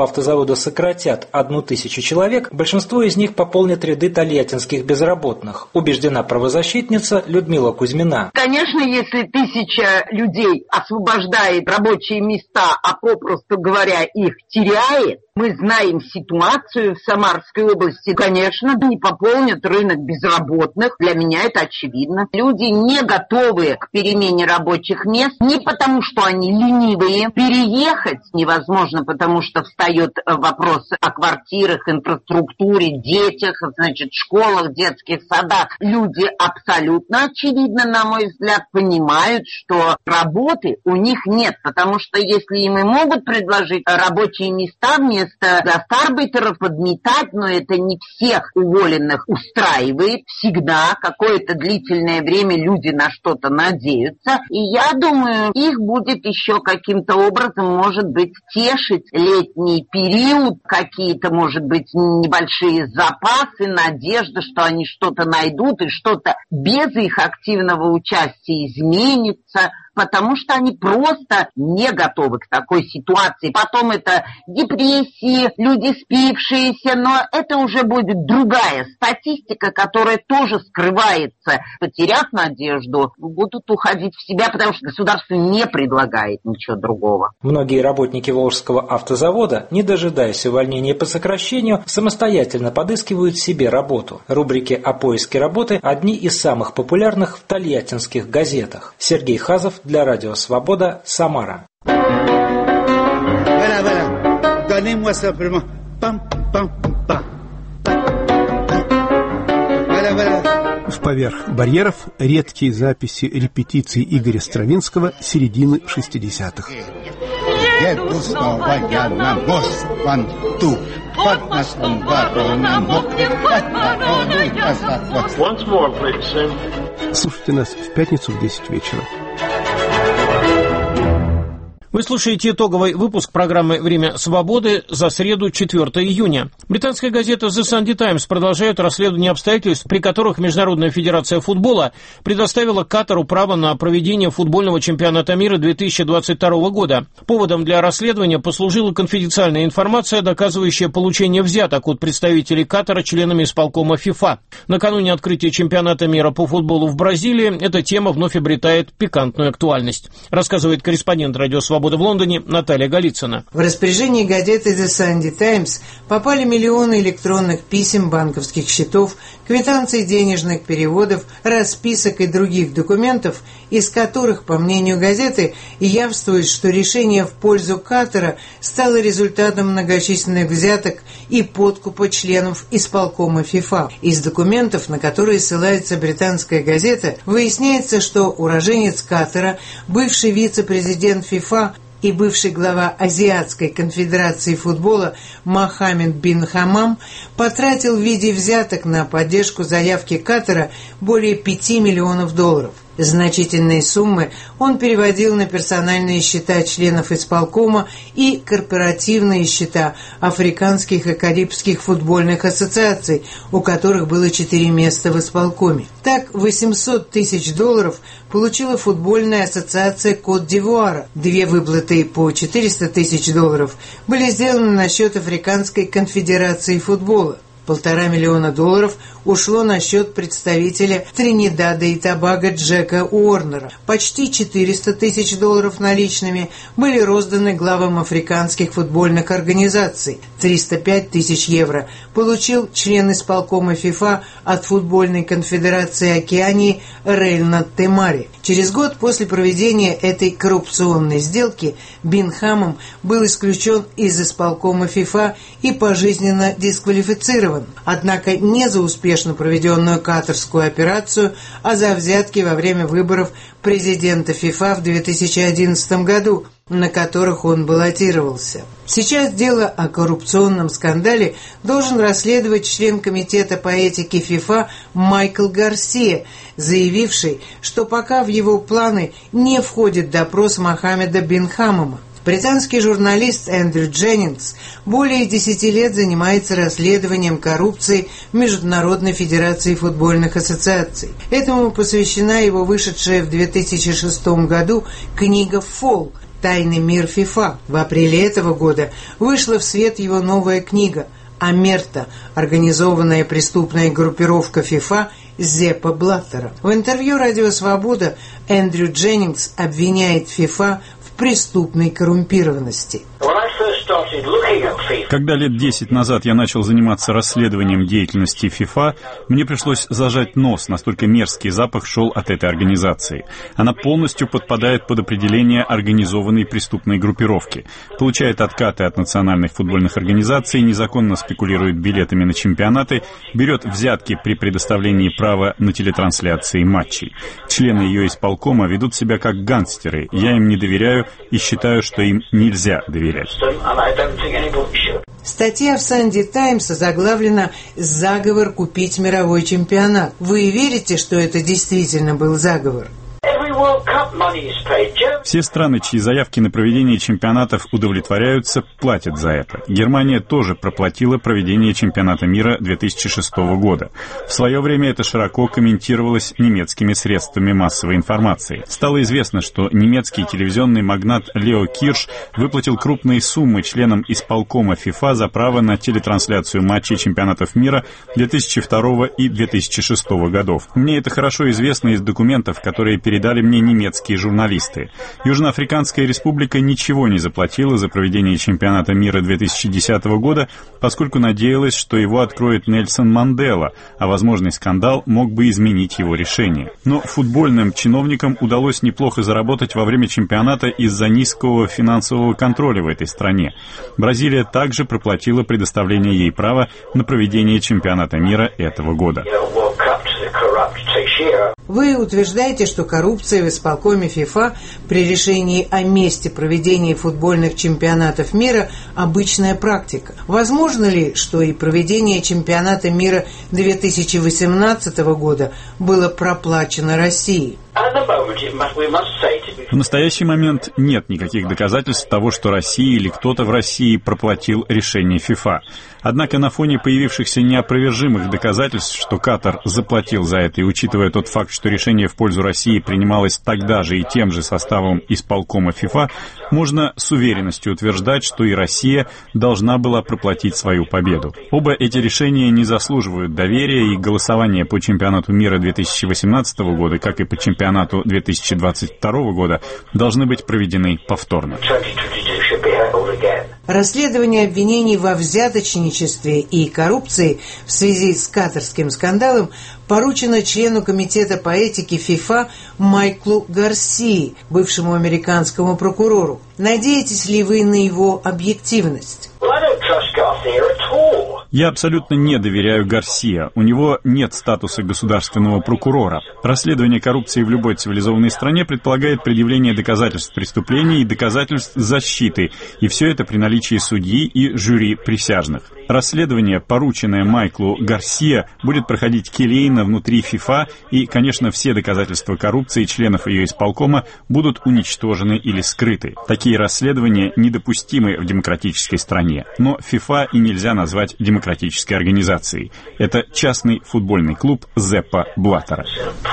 [SPEAKER 21] по автозаводу сократят 1000 человек, большинство из них пополнят ряды тольяттинских безработных, убеждена правозащитница Людмила Кузьмина.
[SPEAKER 4] Конечно, если 1000 людей освобождает рабочие места, а попросту говоря их теряет, мы знаем ситуацию в Самарской области, конечно, не пополнят рынок безработных. Для меня это очевидно. Люди не готовы к перемене рабочих мест, не потому что они ленивые. Переехать невозможно, потому что встает вопрос о квартирах, инфраструктуре, детях, значит, школах, детских садах. Люди абсолютно очевидно, на мой взгляд, понимают, что работы у них нет, потому что если им и могут предложить рабочие места вместо гастарбайтеров подметать, но это не всех уволенных устраивает. Всегда какое-то длительное время люди на что-то надеются. И я думаю, их будет еще каким-то образом, может быть, тешить летний период, какие-то, может быть, небольшие запасы, надежда, что они что-то найдут и что-то без их активного участия изменится, потому что они просто не готовы к такой ситуации. Потом это депрессии, люди спившиеся, но это уже будет другая статистика, которая тоже скрывается. Потеряв надежду, будут уходить в себя, потому что государство не предлагает ничего другого.
[SPEAKER 21] Многие работники Волжского автозавода, не дожидаясь увольнения по сокращению, самостоятельно подыскивают себе работу. Рубрики о поиске работы – одни из самых популярных в тольяттинских газетах. Сергей Хазов для Радио Свобода, Самара.
[SPEAKER 5] В поверх барьеров редкие записи репетиций Игоря Стравинского середины 60-х. Слушайте нас в пятницу в 10 вечера.
[SPEAKER 2] Вы слушаете итоговый выпуск программы «Время свободы» за среду, 4 июня. Британская газета The Sunday Times продолжает расследование обстоятельств, при которых Международная федерация футбола предоставила Катару право на проведение футбольного чемпионата мира 2022 года. Поводом для расследования послужила конфиденциальная информация, доказывающая получение взяток от представителей Катара членами исполкома ФИФА. Накануне открытия чемпионата мира по футболу в Бразилии эта тема вновь обретает пикантную актуальность, рассказывает корреспондент «Радио Свобода» в Лондоне Наталья Голицына.
[SPEAKER 6] В распоряжение газеты The Sunday Times попали миллионы электронных писем, банковских счетов, квитанций денежных переводов, расписок и других документов, из которых, по мнению газеты, явствует, что решение в пользу Катара стало результатом многочисленных взяток и подкупа членов исполкома ФИФА. Из документов, на которые ссылается британская газета, выясняется, что уроженец Катара, бывший вице-президент ФИФА и бывший глава Азиатской конфедерации футбола Мохаммед бин Хамам потратил в виде взяток на поддержку заявки Катара более $5 миллионов. Значительные суммы он переводил на персональные счета членов исполкома и корпоративные счета африканских и карибских футбольных ассоциаций, у которых было 4 места в исполкоме. Так, $800 тысяч получила футбольная ассоциация Кот-д'Ивуара. 2 выплаты по $400 тысяч были сделаны на счет Африканской конфедерации футбола. $1,5 миллиона ушло на счет представителя Тринидада и Тобаго Джека Уорнера. Почти $400 тысяч наличными были розданы главам африканских футбольных организаций. 305 тысяч евро получил член исполкома ФИФА от футбольной конфедерации Океании Рейнат Темари. Через год после проведения этой коррупционной сделки бин Хамам был исключен из исполкома ФИФА и пожизненно дисквалифицирован. Однако не за успешно проведенную катарскую операцию, а за взятки во время выборов президента ФИФА в 2011 году, на которых он баллотировался. Сейчас дело о коррупционном скандале должен расследовать член комитета по этике ФИФА Майкл Гарсия, заявивший, что пока в его планы не входит допрос Мохаммеда бин Хамама. Британский журналист Эндрю Дженнингс более 10 лет занимается расследованием коррупции в Международной федерации футбольных ассоциаций. Этому посвящена его вышедшая в 2006 году книга «Фол», «Тайный мир ФИФА». В апреле этого года вышла в свет его новая книга «Омерта. Организованная преступная группировка ФИФА» Зеппа Блаттера. В интервью «Радио Свобода» Эндрю Дженнингс обвиняет ФИФА в преступной коррумпированности.
[SPEAKER 19] Когда лет 10 назад я начал заниматься расследованием деятельности ФИФА, мне пришлось зажать нос, настолько мерзкий запах шел от этой организации. Она полностью подпадает под определение организованной преступной группировки, получает откаты от национальных футбольных организаций, незаконно спекулирует билетами на чемпионаты, берет взятки при предоставлении права на телетрансляции матчей. Члены ее исполкома ведут себя как гангстеры, я им не доверяю и считаю, что им нельзя доверять.
[SPEAKER 6] Статья в «Санди Таймс» заглавлена «Заговор купить мировой чемпионат». Вы верите, что это действительно был заговор?
[SPEAKER 19] Все страны, чьи заявки на проведение чемпионатов удовлетворяются, платят за это. Германия тоже проплатила проведение чемпионата мира 2006 года. В свое время это широко комментировалось немецкими средствами массовой информации. Стало известно, что немецкий телевизионный магнат Лео Кирш выплатил крупные суммы членам исполкома ФИФА за право на телетрансляцию матчей чемпионатов мира 2002 и 2006 годов. Мне это хорошо известно из документов, которые передали мне немецкие журналисты. Южноафриканская республика ничего не заплатила за проведение чемпионата мира 2010 года, поскольку надеялась, что его откроет Нельсон Мандела, а возможный скандал мог бы изменить его решение. Но футбольным чиновникам удалось неплохо заработать во время чемпионата из-за низкого финансового контроля в этой стране. Бразилия также проплатила предоставление ей права на проведение чемпионата мира этого года.
[SPEAKER 6] Вы утверждаете, что коррупция в исполкоме ФИФА при решении о месте проведения футбольных чемпионатов мира – обычная практика. Возможно ли, что и проведение чемпионата мира 2018 года было проплачено Россией?
[SPEAKER 19] В настоящий момент нет никаких доказательств того, что Россия или кто-то в России проплатил решение ФИФА. Однако на фоне появившихся неопровержимых доказательств, что Катар заплатил за это, и учитывая тот факт, что решение в пользу России принималось тогда же и тем же составом исполкома ФИФА, можно с уверенностью утверждать, что и Россия должна была проплатить свою победу. Оба эти решения не заслуживают доверия, и голосование по чемпионату мира 2018 года, как и по чемпионату 2022 года, должны быть проведены повторно.
[SPEAKER 6] Расследование обвинений во взяточничестве и коррупции в связи с катарским скандалом поручено члену комитета по этике ФИФА Майклу Гарсии, бывшему американскому прокурору. Надеетесь ли вы на его объективность?
[SPEAKER 19] Я абсолютно не доверяю Гарсия. У него нет статуса государственного прокурора. Расследование коррупции в любой цивилизованной стране предполагает предъявление доказательств преступления и доказательств защиты, и все это при наличии судьи и жюри присяжных. Расследование, порученное Майклу Гарсия, будет проходить келейно внутри ФИФА, и, конечно, все доказательства коррупции членов ее исполкома будут уничтожены или скрыты. Такие расследования недопустимы в демократической стране, но ФИФА и нельзя назвать демократической организацией. Это частный футбольный клуб Зеппа Блаттера.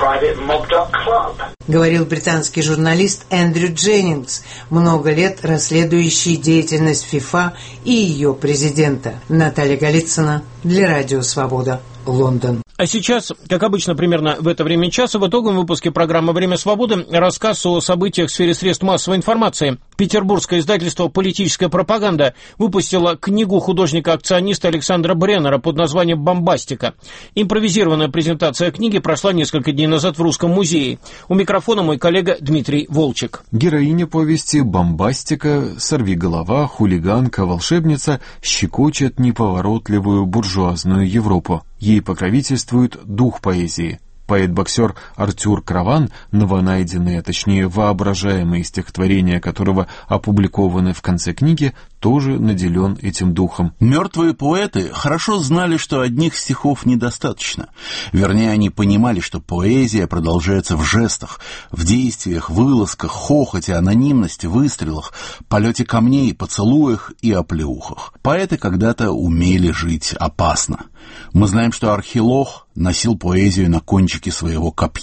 [SPEAKER 6] Говорил британский журналист Эндрю Дженнингс, много лет расследующий деятельность ФИФА и ее президента. Наталья Голицына для Радио Свобода, Лондон.
[SPEAKER 2] А сейчас, как обычно, примерно в это время часа, в итоговом выпуске программы «Время свободы» рассказ о событиях в сфере средств массовой информации. Петербургское издательство «Политическая пропаганда» выпустило книгу художника-акциониста Александра Бреннера под названием «Бомбастика». Импровизированная презентация книги прошла несколько дней назад в Русском музее. У микрофона мой коллега Дмитрий Волчек.
[SPEAKER 3] Героиня повести «Бомбастика», сорвиголова, хулиганка, волшебница щекочет неповоротливую буржуазную Европу. Ей покровительствует дух поэзии. Поэт-боксер Артюр Краван, новонайденные, точнее воображаемые стихотворения которого опубликованы в конце книги, тоже наделен этим духом.
[SPEAKER 7] Мертвые поэты хорошо знали, что одних стихов недостаточно. Вернее, они понимали, что поэзия продолжается в жестах, в действиях, вылазках, хохоте, анонимности, выстрелах, полете камней, поцелуях и оплеухах. Поэты когда-то умели жить опасно. Мы знаем, что Архилох носил поэзию на кончике своего копья.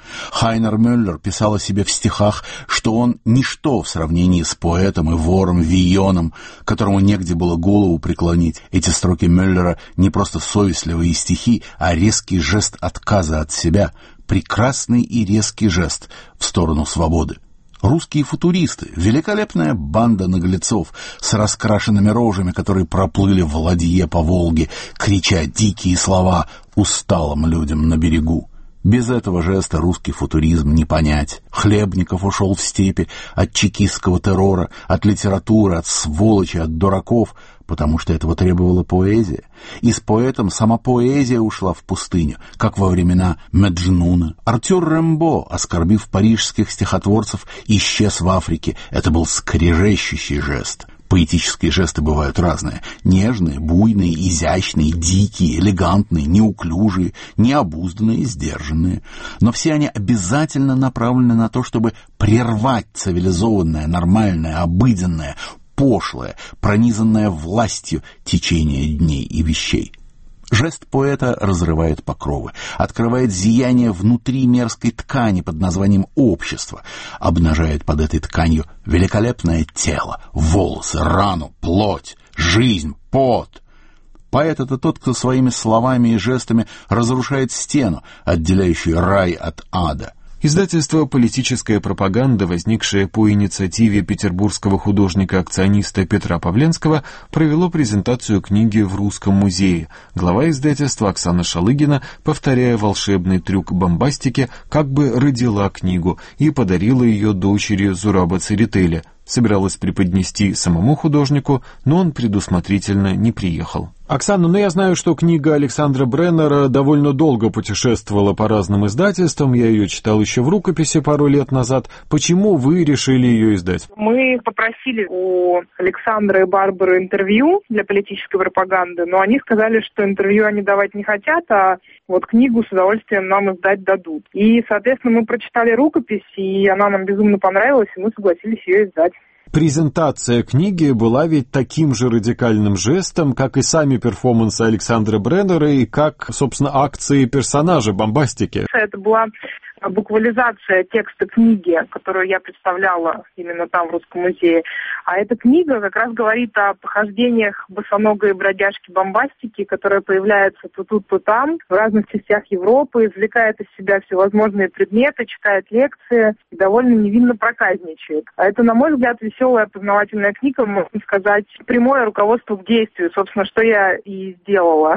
[SPEAKER 7] Хайнер Мюллер писал о себе в стихах, что он ничто в сравнении с поэтом и вором Вийоном, которому негде было голову преклонить. Эти строки Мюллера не просто совестливые стихи, а резкий жест отказа от себя, прекрасный и резкий жест в сторону свободы. Русские футуристы — великолепная банда наглецов с раскрашенными рожами, которые проплыли в ладье по Волге, крича дикие слова усталым людям на берегу. Без этого жеста русский футуризм не понять. Хлебников ушел в степи от чекистского террора, от литературы, от сволочи, от дураков, потому что этого требовала поэзия. И с поэтом сама поэзия ушла в пустыню, как во времена Меджнуна. Артюр Рембо, оскорбив парижских стихотворцев, исчез в Африке. Это был скрежещущий жест. Поэтические жесты бывают разные. Нежные, буйные, изящные, дикие, элегантные, неуклюжие, необузданные, сдержанные. Но все они обязательно направлены на то, чтобы прервать цивилизованное, нормальное, обыденное, пошлое, пронизанное властью течение дней и вещей. Жест поэта разрывает покровы, открывает зияние внутри мерзкой ткани под названием «общество», обнажает под этой тканью великолепное тело, волосы, рану, плоть, жизнь, пот. Поэт — это тот, кто своими словами и жестами разрушает стену, отделяющую рай от ада.
[SPEAKER 3] Издательство «Политическая пропаганда», возникшее по инициативе петербургского художника-акциониста Петра Павленского, провело презентацию книги в Русском музее. Глава издательства Оксана Шалыгина, повторяя волшебный трюк бомбастики, как бы родила книгу и подарила ее дочери Зураба Церетели. Собиралась преподнести самому художнику, но он предусмотрительно не приехал.
[SPEAKER 2] Оксана, я знаю, что книга Александра Бреннера довольно долго путешествовала по разным издательствам. Я ее читал еще в рукописи пару лет назад. Почему вы решили ее издать?
[SPEAKER 8] Мы попросили у Александра и Барбары интервью для политической пропаганды, но они сказали, что интервью они давать не хотят, а вот книгу с удовольствием нам издать дадут. И, соответственно, мы прочитали рукопись, и она нам безумно понравилась, и мы согласились ее издать.
[SPEAKER 2] Презентация книги была ведь таким же радикальным жестом, как и сами перформансы Александра Бреннера и как, собственно, акции персонажа бомбастики.
[SPEAKER 8] Это была буквализация текста книги, которую я представляла именно там, в Русском музее. А эта книга как раз говорит о похождениях босоногой бродяжки бомбастики, которая появляется то тут, то там, в разных частях Европы, извлекает из себя всевозможные предметы, читает лекции и довольно невинно проказничает. А это, на мой взгляд, веселая познавательная книга, можно сказать, прямое руководство к действию, собственно, что я и сделала.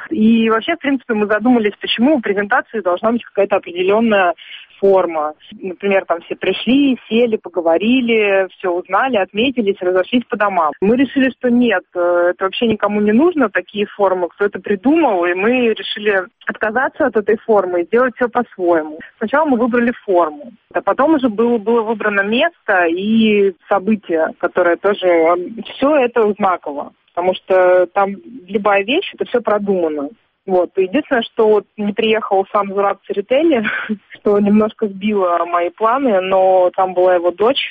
[SPEAKER 8] И вообще, в принципе, мы задумались, почему у презентации должна быть какая-то определенная форма. Например, там все пришли, сели, поговорили, все узнали, отметились, разошлись по домам. Мы решили, что нет, это вообще никому не нужно, такие формы, кто это придумал, и мы решили отказаться от этой формы и сделать все по-своему. Сначала мы выбрали форму, а потом уже было выбрано место и событие, которое тоже... Все это знаково, потому что там любая вещь, это все продумано. Вот. Единственное, что вот не приехал сам Зураб Церетели, что немножко сбило мои планы, но там была его дочь,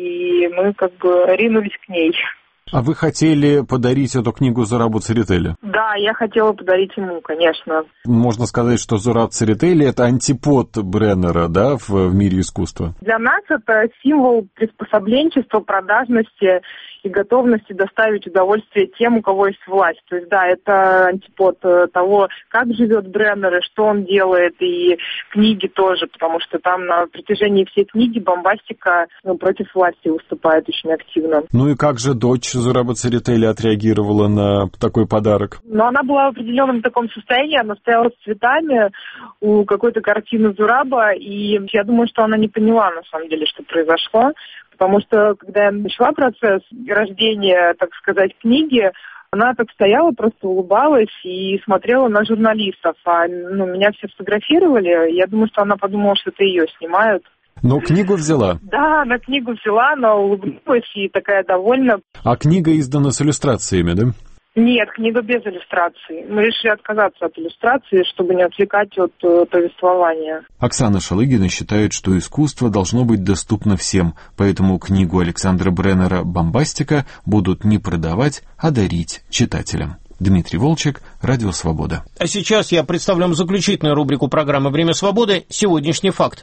[SPEAKER 8] и мы как бы ринулись к ней.
[SPEAKER 2] А вы хотели подарить эту книгу Зурабу Церетели?
[SPEAKER 8] Да, я хотела подарить ему, конечно.
[SPEAKER 2] Можно сказать, что Зураб Церетели — это антипод Бреннера, да, в мире искусства?
[SPEAKER 8] Для нас это символ приспособленчества, продажности и готовности доставить удовольствие тем, у кого есть власть. То есть, да, это антипод того, как живет Бреннер и что он делает, и книги тоже, потому что там на протяжении всей книги бомбастика против власти выступает очень активно.
[SPEAKER 2] Ну и как же дочь Зураба Церетели отреагировала на такой подарок?
[SPEAKER 8] Но она была в определенном таком состоянии, она стояла с цветами у какой-то картины Зураба, и я думаю, что она не поняла, на самом деле, что произошло. Потому что, когда я начала процесс рождения, так сказать, книги, она так стояла, просто улыбалась и смотрела на журналистов. А меня все фотографировали. Я думаю, что она подумала, что это ее снимают.
[SPEAKER 2] Но книгу взяла?
[SPEAKER 8] Да, она книгу взяла, она улыбнулась и такая довольна.
[SPEAKER 2] А книга издана с иллюстрациями, да?
[SPEAKER 8] Нет, книга без иллюстраций. Мы решили отказаться от иллюстрации, чтобы не отвлекать от повествования.
[SPEAKER 3] Оксана Шалыгина считает, что искусство должно быть доступно всем, поэтому книгу Александра Бреннера «Бомбастика» будут не продавать, а дарить читателям. Дмитрий Волчек, Радио Свобода.
[SPEAKER 2] А сейчас я представлю вам заключительную рубрику программы «Время свободы» «Сегодняшний факт».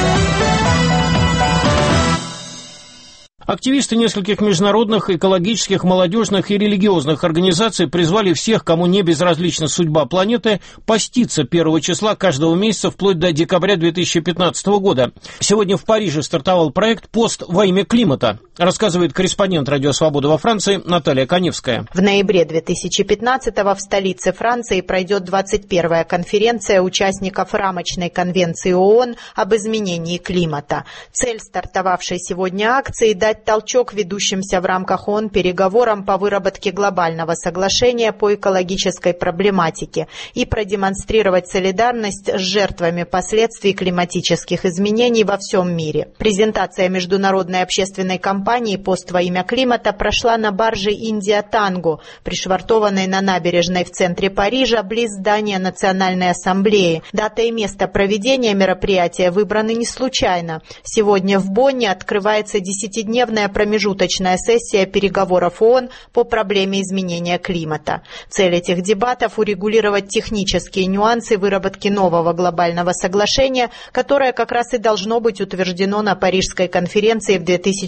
[SPEAKER 2] Активисты нескольких международных экологических, молодежных и религиозных организаций призвали всех, кому не безразлична судьба планеты, поститься 1 числа каждого месяца вплоть до декабря 2015 года. Сегодня в Париже стартовал проект «Пост во имя климата», рассказывает корреспондент «Радио Свобода» во Франции Наталья Коневская.
[SPEAKER 9] В ноябре 2015-го в столице Франции пройдет 21-я конференция участников рамочной конвенции ООН об изменении климата. Цель стартовавшей сегодня акции – дать толчок ведущимся в рамках ООН переговорам по выработке глобального соглашения по экологической проблематике и продемонстрировать солидарность с жертвами последствий климатических изменений во всем мире. Презентация международной общественной кампании «Пост во имя климата» прошла на барже «Индия Танго», пришвартованной на набережной в центре Парижа, близ здания Национальной ассамблеи. Дата и место проведения мероприятия выбраны не случайно. Сегодня в Бонне открывается 10-дневная промежуточная сессия переговоров ООН по проблеме изменения климата. Цель этих дебатов – урегулировать технические нюансы выработки нового глобального соглашения, которое как раз и должно быть утверждено на Парижской конференции в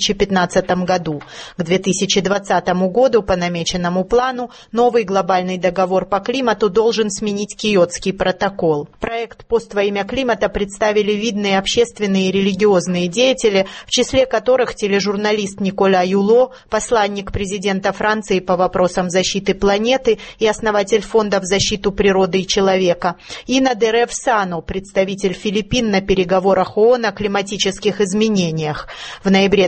[SPEAKER 9] 2015 году. К 2020 году по намеченному плану новый глобальный договор по климату должен сменить Киотский протокол. Проект «Пост во имя климата» представили видные общественные и религиозные деятели, в числе которых тележурналист Николя Юло, посланник президента Франции по вопросам защиты планеты и основатель фонда в защиту природы и человека, и Надерев Сано, представитель Филиппин на переговорах ООН о климатических изменениях. В ноябре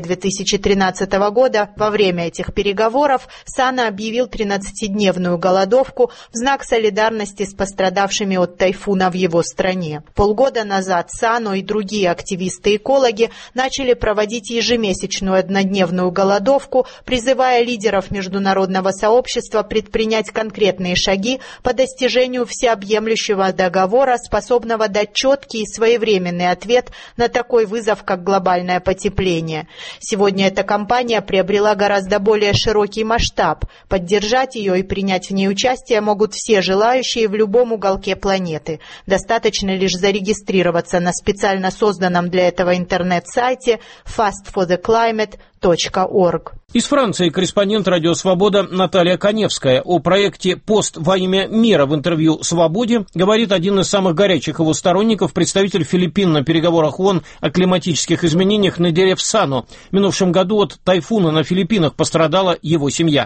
[SPEAKER 9] 2013 года во время этих переговоров Сано объявил 13-дневную голодовку в знак солидарности с пострадавшими от тайфуна в его стране. Полгода назад Сано и другие активисты-экологи начали проводить ежемесячную однодневную голодовку, призывая лидеров международного сообщества предпринять конкретные шаги по достижению всеобъемлющего договора, способного дать четкий и своевременный ответ на такой вызов, как глобальное потепление. Сегодня эта кампания приобрела гораздо более широкий масштаб. Поддержать ее и принять в ней участие могут все желающие в любом уголке планеты. Достаточно лишь зарегистрироваться на специально созданном для этого интернет-сайте fastfortheclimate.org.
[SPEAKER 2] Из Франции корреспондент «Радио Свобода» Наталья Коневская. О проекте «Пост во имя мира» в интервью «Свободе» говорит один из самых горячих его сторонников, представитель Филиппин на переговорах ООН о климатических изменениях Надерев Сано. В минувшем году от тайфуна на Филиппинах пострадала его семья.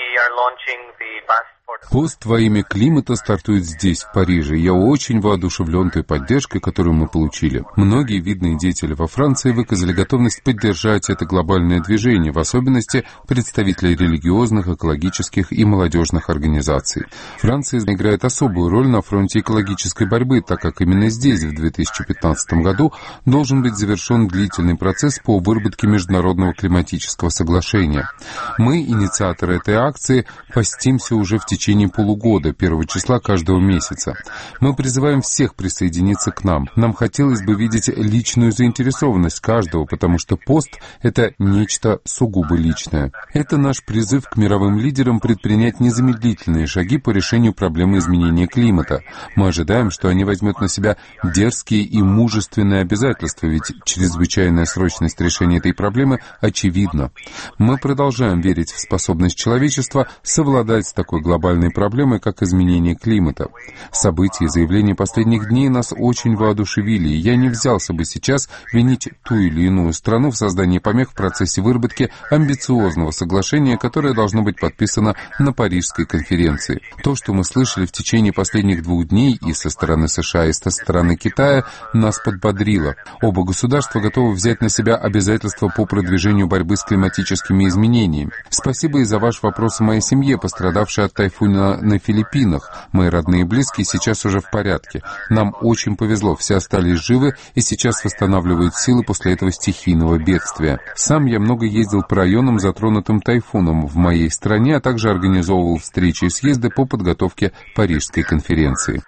[SPEAKER 10] Пост во имя климата стартует здесь, в Париже. Я очень воодушевлен той поддержкой, которую мы получили. Многие видные деятели во Франции выказали готовность поддержать это глобальное движение, в особенности представители религиозных, экологических и молодежных организаций. Франция играет особую роль на фронте экологической борьбы, так как именно здесь, в 2015 году, должен быть завершен длительный процесс по выработке международного климатического соглашения. Мы, инициаторы этой акции, постимся уже в течение полугода, 1 числа каждого месяца. Мы призываем всех присоединиться к нам. Нам хотелось бы видеть личную заинтересованность каждого, потому что пост — это нечто сугубо личное. Это наш призыв к мировым лидерам предпринять незамедлительные шаги по решению проблемы изменения климата. Мы ожидаем, что они возьмут на себя дерзкие и мужественные обязательства, ведь чрезвычайная срочность решения этой проблемы очевидна. Мы продолжаем верить в способность человечества совладать с такой глобальной проблемой, как изменение климата. События и заявления последних дней нас очень воодушевили, и я не взялся бы сейчас винить ту или иную страну в создании помех в процессе выработки амбициозного соглашения, которое должно быть подписано на Парижской конференции. То, что мы слышали в течение последних 2 дней и со стороны США, и со стороны Китая, нас подбодрило. Оба государства готовы взять на себя обязательства по продвижению борьбы с климатическими изменениями. Спасибо и за ваш вопрос о моей семье, пострадавшей от тайфуна на Филиппинах. Мои родные и близкие сейчас уже в порядке. Нам очень повезло, все остались живы и сейчас восстанавливают силы после этого стихийного бедствия. Сам я много ездил по районам, затронутым тайфуном в моей стране, а также организовывал встречи и съезды по подготовке Парижской конференции.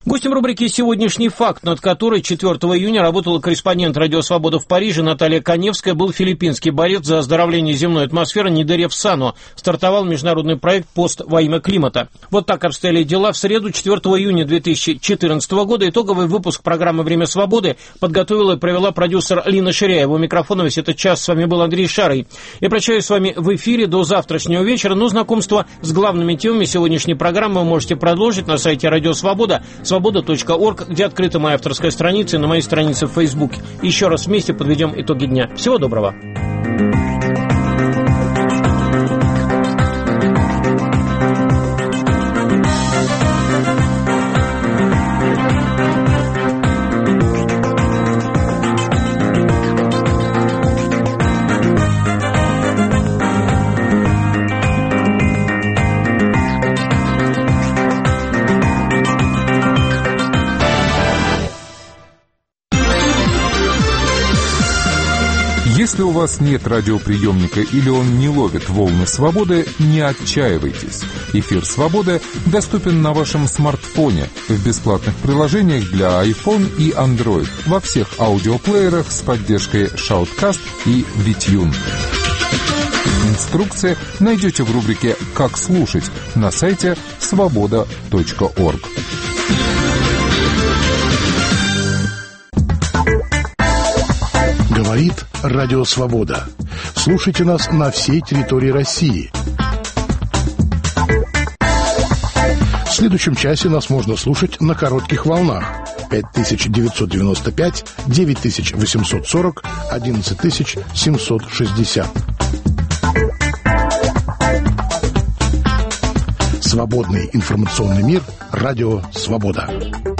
[SPEAKER 2] Гостем рубрики «Сегодняшний факт», над которой 4 июня работала корреспондент «Радио Свобода» в Париже Наталья Коневская, был филиппинский борец за оздоровление земной атмосферы Нидерев Сано. Стартовал международный проект «Пост во имя климата». Вот так обстояли дела в среду, 4 июня 2014 года. Итоговый выпуск программы «Время свободы» подготовила и провела продюсер Лина Ширяева. У микрофона весь этот час с вами был Андрей Шарый. Я прощаюсь с вами в эфире до завтрашнего вечера, но знакомство с главными темами сегодняшней программы вы можете продолжить на сайте «Радио Свобода», свобода.орг, где открыта моя авторская страница, и на моей странице в Фейсбуке. Еще раз вместе подведем итоги дня. Всего доброго.
[SPEAKER 10] Если у вас нет радиоприемника или он не ловит волны свободы, не отчаивайтесь. Эфир «Свободы» доступен на вашем смартфоне в бесплатных приложениях для iPhone и Android во всех аудиоплеерах с поддержкой Shoutcast и VTune. Инструкции найдете в рубрике «Как слушать» на сайте svoboda.org.
[SPEAKER 12] Говорит Радио Свобода. Слушайте нас на всей территории России. В следующем часе нас можно слушать на коротких волнах. 5995, 9840, 11760. Свободный информационный мир. Радио Свобода.